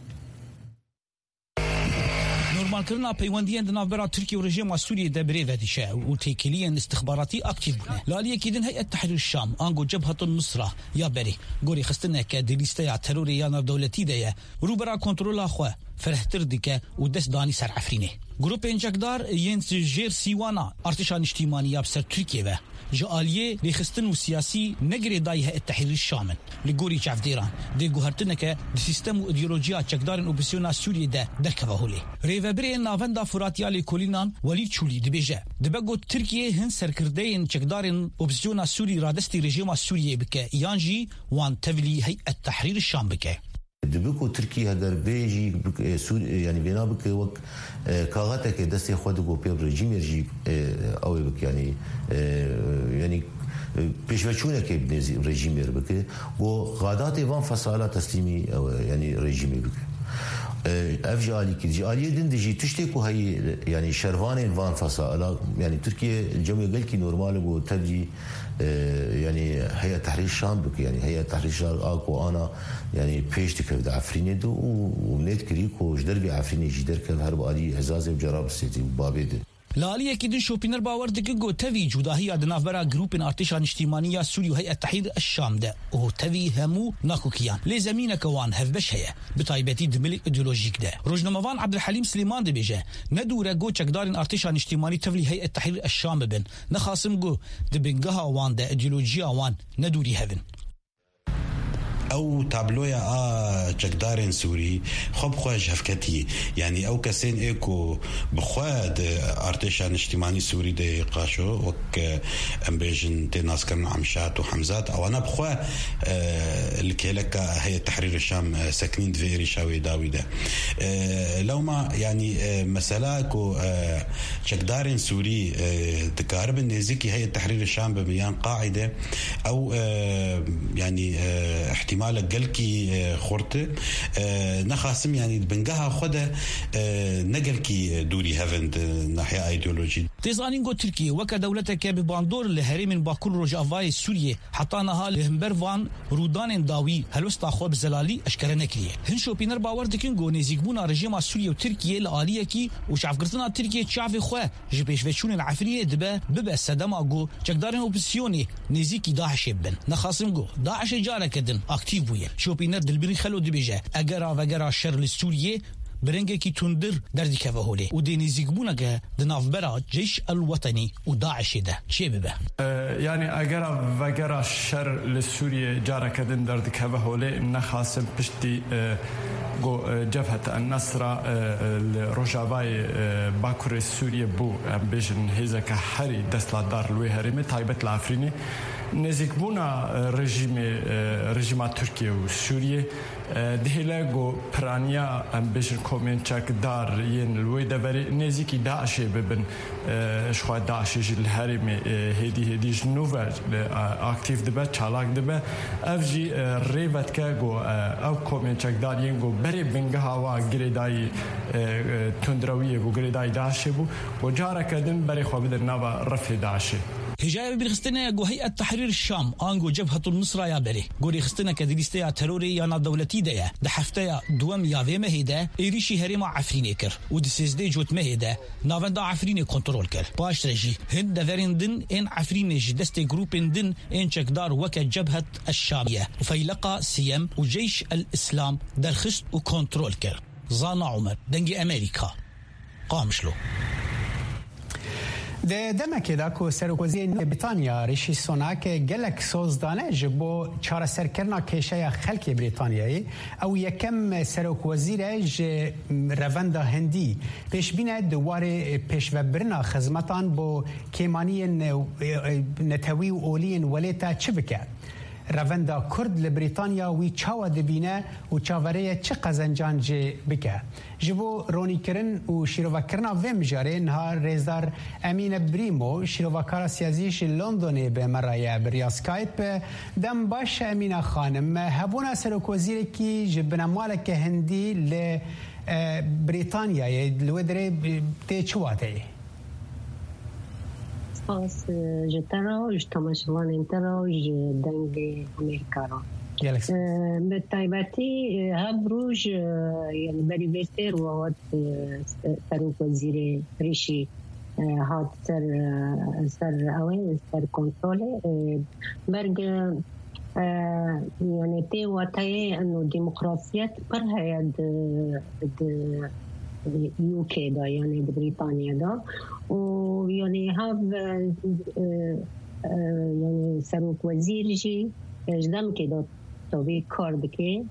نورمالکردنا پەیوەندیان دناوبەرا تورکیا و ڕژێما سووریە دەبرێ ڤەدیشە و تێکیلیان استخباراتی ئاکتیڤ بوون لالیەکیدن هەیەت تەحریر الشام ئانگۆ جەبهەت النوسرە یا بەرێ گۆری خستنێکە دلیستەیە تەرۆری یا ناودەوڵەتیدەیە ڕوبەرا کۆنتڕۆلا خۆ فرهتر دکە و دەستدانی سەر عەفرینێ گروپên cekdar yên jêr sîwana artêşa niştîmanî ya ser Tirkiye ve ji aliyê rêxistin û siyasî negirê dayê heyet Tehrîr Şam in li gorî çavdêran dê guhertineke di sîstem û îdeolojiya çekdarên opozîsyona Sûriyê de derkeve holê rêvebirên navenda Furatiya Lêkolînan Welî Çûlî dibêje dibe got Tirkiye hin serkirdeyên çekdarên opozîsyona Sûrî radestê rejima Sûriyê bike yan jî wan tevlî heyet Tehrîr Şam bike دبکو ترکیه در بیجی سور یعنی بنا بک وک کاغذ که دستی خود کو پیب رژیم رژیم او بک یعنی یعنی پیشوچونه که رژیم بک و قادات وان فصاله تسلیمی یعنی رژیم بک افجالی کی جالی دین دیجی تشتی کو هی یعنی شروان وان فصاله یعنی ترکیه جمعی گل کی نورمال بو تبجی يعني هي تحرير الشام بك يعني هي تحرير الشام اكو انا يعني بيش تكفد عفريني دو ونيت كريكو جدر بعفريني جدر كان هرب علي اعزاز بجراب سيتي وبابيد لالیەکیدن شۆپینەر باوەڕ دەکە گۆ تەوی جوداهیە دناوبەرا گروپên artêşa niştîmaniya Sûrî û heyet Tehrîr Şam de û tevî hemû nakokiyan lê zemîneke wan hevbeş heye bi taybetî di milê îdeolojîk de rojnamevan Abdulhelîm Silîman dibêje nedûre got çekdarên artêşa niştîmanî tevlî heyet Tehrîr Şam bibin nexasim got di bingeha wan de îdeolojiya wan nedûrî hevin او تابلويا ا جقدارن سوري خب خواج هفكتي يعني او كسين ايكو بخواد ارتشان اجتماعي سوري دي قاشو وك امبيجن تناس كان عمشات وحمزات او انا بخوا الكيلك هي تحرير الشام ساكنين فيري شاوي داويدا لو ما يعني مسالاكو جقدارن سوري تكارب النزيكي هي تحرير الشام بميان قاعده او يعني احتمال قلكي خورته نخاسم يعني بنقها خده نقلكي دوري هافند ناحيه ايديولوجي تزانينغو تركيا وكدولتك بباندور لهرم باكور روجافاي سوريا حطانها لهمبروان رودان داوي هلوستا خوب زلالي اشكر نكريه هنشو بينر باور دكينغو نزيغبونا رژيما سوريا وتركيا الاليه كي وشافغرتنا تركيا تشافي خو جبيش وشون العفريه دبا ببا سدماغو چقدارن اوبسيوني نزيكي داعش بن نخاسمغو داعش جاركدن اكتيف بويا شو بينر دلبري خلو دبيجه اگر وگر شر لسوريا برنگه کی تندر دردی که وهوله و دینیزی گبونه که دنافبرا جيش الوطني وداعش ده چه ببه يعني اگر وگر شر لسوريا جارا كدن دردی که وهوله نخاسم پشتی جو جبهة النصر الرجاوي باكور سوريا بو بيجن هيزا كحري دستلا دار لوي هرمي تايبت العفريني نزيكبونا رژیم رژیم ترکیه و سوریه دهیلاگو پرانیا امبیشن کومنچاک دار ین لوی دبری نزیکی داعش ببن شخوا داعش جل هرم هدی هدی جنوبا اکتیف دبا چالاک دبا افجی ریبت که گو او کومنچاک دار ین گو بری بنگه هوا گریدای تندرویه گو گریدای داعش بو و جارا کدن بری خواب در نوا رفع داعش هجاية بالخستنا جو هيئة تحرير الشام آنجو جبهة النصرة يا بري جوري خستنا كدليستيا تروري يا دولتي ديا دحفتيا دوام يافي مهيدا إيريشي هريما عفريني كر ودسيزدي جوت مهيدا نافندا عفريني كنترول كر باش رجي هند دفرين دن إن عفريني جدستي جروبين دن إن شكدار وكا جبهة الشامية وفيلقى سيام وجيش الإسلام درخست وكنترول كر زانا عمر دنجي أمريكا قامشلو ده دمکه دا کو سرکوزی بریتانیا ریشی سوناک گلک سوزدانه جبو چهار سرکرنا کشه خلک بریتانیایی او یکم سرکوزی رج روندا هندی پیش بینه دواره پیش و برنا خدمتان بو کیمانی نتوی و اولین ولیتا چه بکه روندا کرد لبریتانیا وی چاوا دبینه و چاوره چه قزنجان جه بکه جبو رونی کرن و شیروکرنا ویم جاره نها رزدار امین بریمو شیروکارا سیازیش لندنی به مرایه بریا سکایپ دم باش امین خانم هبونا سرکوزیر کی جبنا مالک هندی ل بریتانیا لودره تی چواته خاص جترا جتماشوان انترا جدنگ امریکا را به تایبتی هبروج یعنی بری بهتر و هات سروک وزیر ریشی هات سر سر اوین سر کنترل برگ يعني تي واتاي انه ديمقراطيات برها د يو كي دا يعني بريطانيا دا ويعني هاف يعني سروك وزير جي جدام كده طبي كار بكي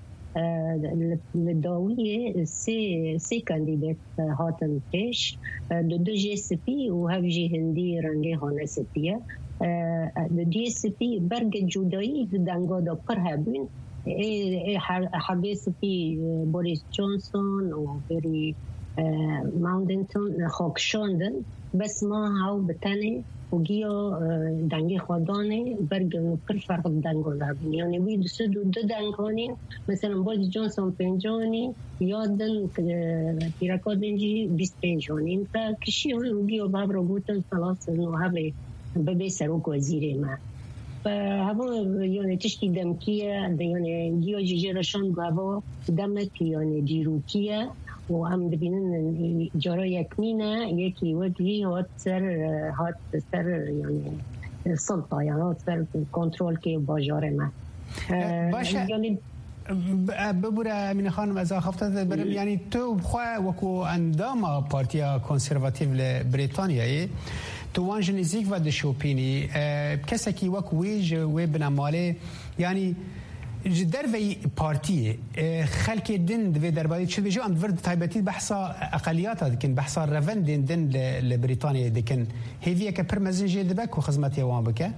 للدولية سي سي كانديدات هاتن بيش دو دو جي اس بي وهاف جي هندي رنجي هانا سبيا دو جي اس بي برق جوداي دانغو دا برهابين حربي سبي بوريس جونسون وفيري ماوندنتون خوك شوندن بس ما هاو بتاني وجيو دانجي خوداني برجع كل فرق دانجو لابن يعني ويد سدو دو دانجوني مثلا بوريس جونسون بنجوني يادن تيراكودنجي بيس بنجوني انت كشي وجيو باب روبوتن خلاص انه هبي ببي سروك وزيري ما فهو يعني تشكي دمكية يعني جيو جيجرشان بابو دمك يعني ديروكية وهم ببینن جارا یکمینه یکی وقتی هات سر هات سر يعني سلطة يعني هات سر کنترل که باجار ما باشه يعني ببوره امین خانم از خفتت برم یعنی تو بخواه وکو اندام پارتیا کنسرواتیو لبریتانیایی تو وانج نزیک و دشوپینی کسی که وک ویج و بناماله یعنی دروي بارتي خلك دين دفي درباري شو بيجو عم فرد تايبتي بحصة أقليات لكن بحصة رفن دين دين لبريطانيا لكن هي فيها كبرمزين جيد بك وخدمتي وان بك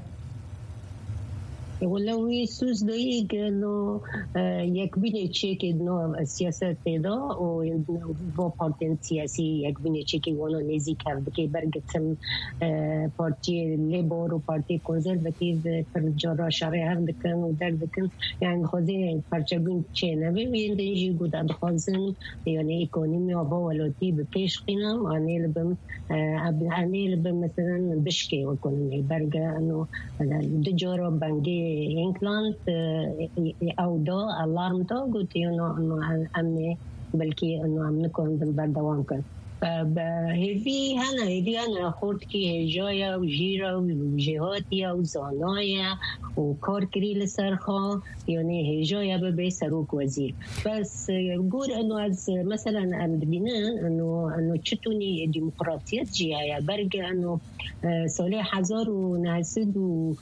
ولو يسوس دقيق إنه يكبيني تشيك إنه السياسة تدا وإنه بو بارتين سياسي يكبيني تشيك وانا نزي كارد كي برجتم بارتي ليبر وبارتي كونسرفاتيف فرجارة شرعي هم دكان ودر دكان يعني خذين فرجبين تشينا بين يجي قد أدخلن يعني إقتصادي وبولوتي ببيش قينا أنا لبم أنا لبم مثلا بشكي وكون برجع إنه الدجارة بنجي إنكلاند أو دا ألارم دا قلت إنه إنه أمني بلكي إنه أمني كون بالبردوام كن فهذي هنا هذي أنا خورت كي هجايا وجيرة وجهاتيا وزانايا وكاركري لسرخا يعني هجايا ببي سروك وزير بس يقول إنه از مثلا أمدبنان إنه إنه تشتوني ديمقراطية جيايا برجع إنه صالح هزار ونعسد و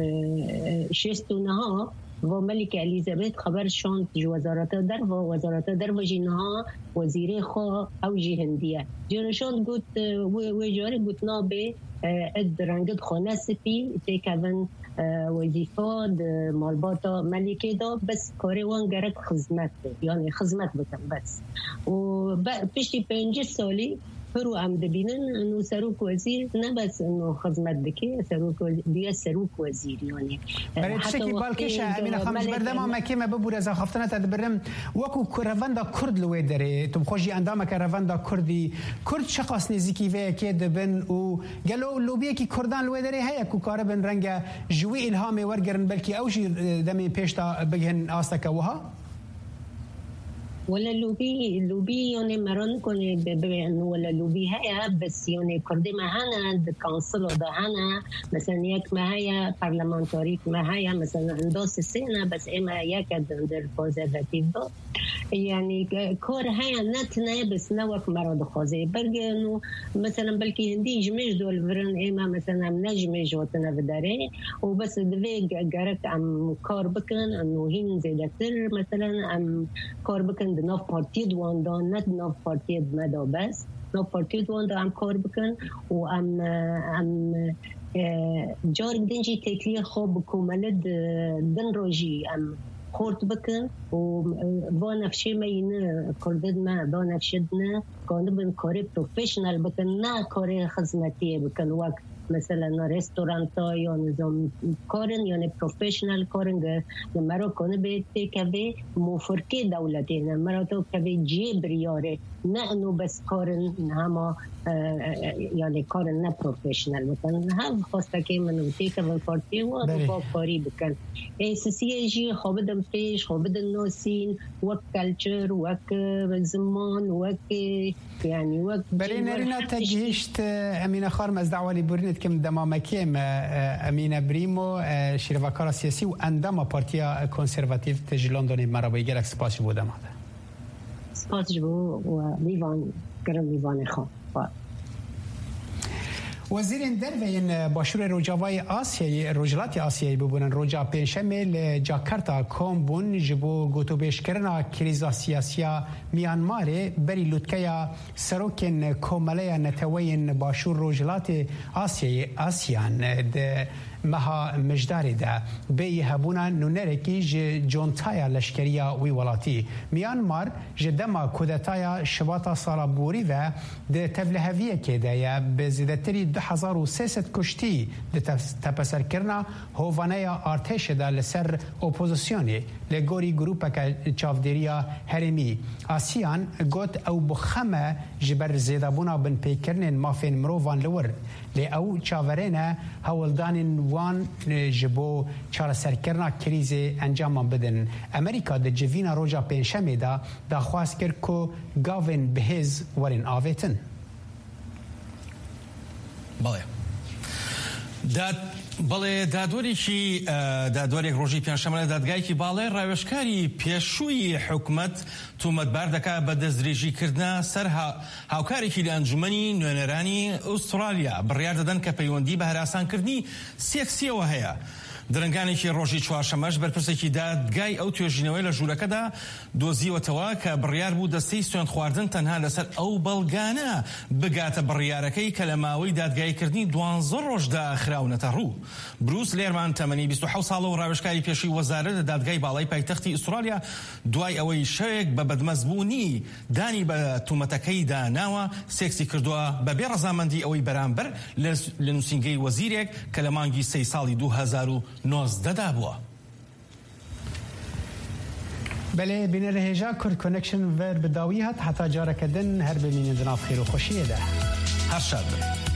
شستونها و ملكة إليزابيث خبر شانت جو وزارة در و وزارة در و جنها وزيري خو أو جي هندية جنشان قلت وجاري قلت نابي اد رنجد خونه سپی تکون وظیفه مالباتا ملکه دا بس کاری وان گرد خدمت یعنی خدمت بکن بس و پشتی پنج سالی فرو هم دبینن انو سروک وزیر نه بس انو خدمت بکه سروک بیا سروک وزیر یعنی برای تشکی بالکش امین خامس بردم ما کیم ببور از خفتنه تدبرم وکو کرواندا کرد لوی داره تو خوشی اندام کرواندا کردی کرد شخص نزیکی و که دبن و گلو لوبیه کی کردان لوی داره هيا کو کاربن رنگ جوی الهام ورگرن بلکی اوجی دمی پیشتا بگهن آستک وها ولا لوبي اللوبي يعني مرن كوني بانه ولا لوبي هيا بس يعني كردي ما هنا كونسل ده هنا مثلا ياك ما هيا برلمانتاريك ما هيا مثلا اندوس السنه بس اما ياك در كونسرفاتيف يعني كور هيا نتنا بس نوك مرض خازي برجع انه مثلا بلكي هندي جمج دول فرن اما مثلا نجمج وطنا بداري وبس دفي جارك ام كاربكن انه هين زيدتر مثلا ام كاربكن ناف پارتی دوان دان نه ناف پارتی مدا بس ناف پارتی دوان دان کار بکن و ام ام جار دنجی تکلیه خوب کوملد دن روجی ام خورد بکن و با نفشه مینه کردد ما با نفشدنا کانو بن کاری پروفیشنال بکن نه کاری خدمتی بکن وقت مثلا رستورانتا یا نظام کارن یا پروفیشنال کارن مرا کنه به تکه مفرکی دولتی نه مرا تو که جی بریاره نه انو بس کارن همه یعنی کارن نه پروفیشنال بکن هم خواسته که منو تکه و پارتی و با کاری بکن اساسی جی خوابدم پیش خوابدم ناسین وک کلچر وک زمان وک يعني وقت بري نرينا تجهشت أمينة خارم از دعوالي بورينت كم دمامكيم أمينة بريمو شيرفاكارا سياسي وأندما بارتيا كونسيرفاتيف تجي لندن مرابي جالك سباس بودم هذا سباس بو وليفان كرم ليفان خا وزیر دروین باشور روجاوای آسیایی روجلات آسیایی ببونن روجا پنجشنبه لجاکرتا کام بون جبو گوتو بیشکرنا کریزا سیاسیا میانمار بری لوتکیا سروکن کوملیا نتوین باشور روجلات آسیایی آسیان ده مها مجداری ده به هبونا نونرکی جونتایا لشکریا وی ولاتی میانمار جدما کودتایا شباتا سالابوری و ده تبلهویه که ده به زیدتری دو هزار و سیصد کشتی ده تپسر کرنا هوانیا ارتش ده لسر اپوزیسیونی لگوری گروپا که چافدریا هرمی آسیان گوت او بخمه جبر زیدابونا بن پیکرنین مافین مرووان لور لی او چاورینه هولدانین وان جبو چار سرکرنا کریز انجام بدن امریکا د جوینا روجا پنجشنبه دا داخواست کرد که گاوین بهز ورن آویتن بله داد بله دادوریکی دادوریک روزی پنجشنبه دادگاهی بالا روشکاری پیشوی حکومت تومت بردکا بدزریجی کردن سرها هاوکاری که انجمنی نوێنەرانی استرالیا بڕیار دەدەن کە پەیوەندی بە هەراسان کردنی سێکسیەوە هەیە درنگانێکی ڕۆژی چوارشەمەش بەرپرسێکی دادگای ئەو توێژینەوەی لە ژوورەکەدا دۆزیوەتەوە کە بڕیار بوو دەستەی سوێند خواردن تەنها لەسەر ئەو بەڵگانە بگاتە بڕیارەکەی کە لە ماوەی دادگایکردنی دوانزە ڕۆژدا خراونەتە ڕوو. بروس لێرمان تەمەنی بیست و حەوت ساڵە و ڕاوێژکاری پێشووی وەزارەت لە دادگای باڵای پایتەختی ئوسترالیا دوای ئەوەی شەوێک بە بەدمەزبوونی دانی بە تومەتەکەی داناوە سێکسی کردووە بەبێ ڕەزامەندی ئەوەی بەرامبەر لە نووسینگەی وەزیرێک کە لە مانگی سەی ساڵی دوو هەزار و نۆزدەدا بووە. بله بینر هجا کرد کنکشن ور بداوی هات حتی جارکدن هر بمینید ناف خیر و خوشیه ده هر شاد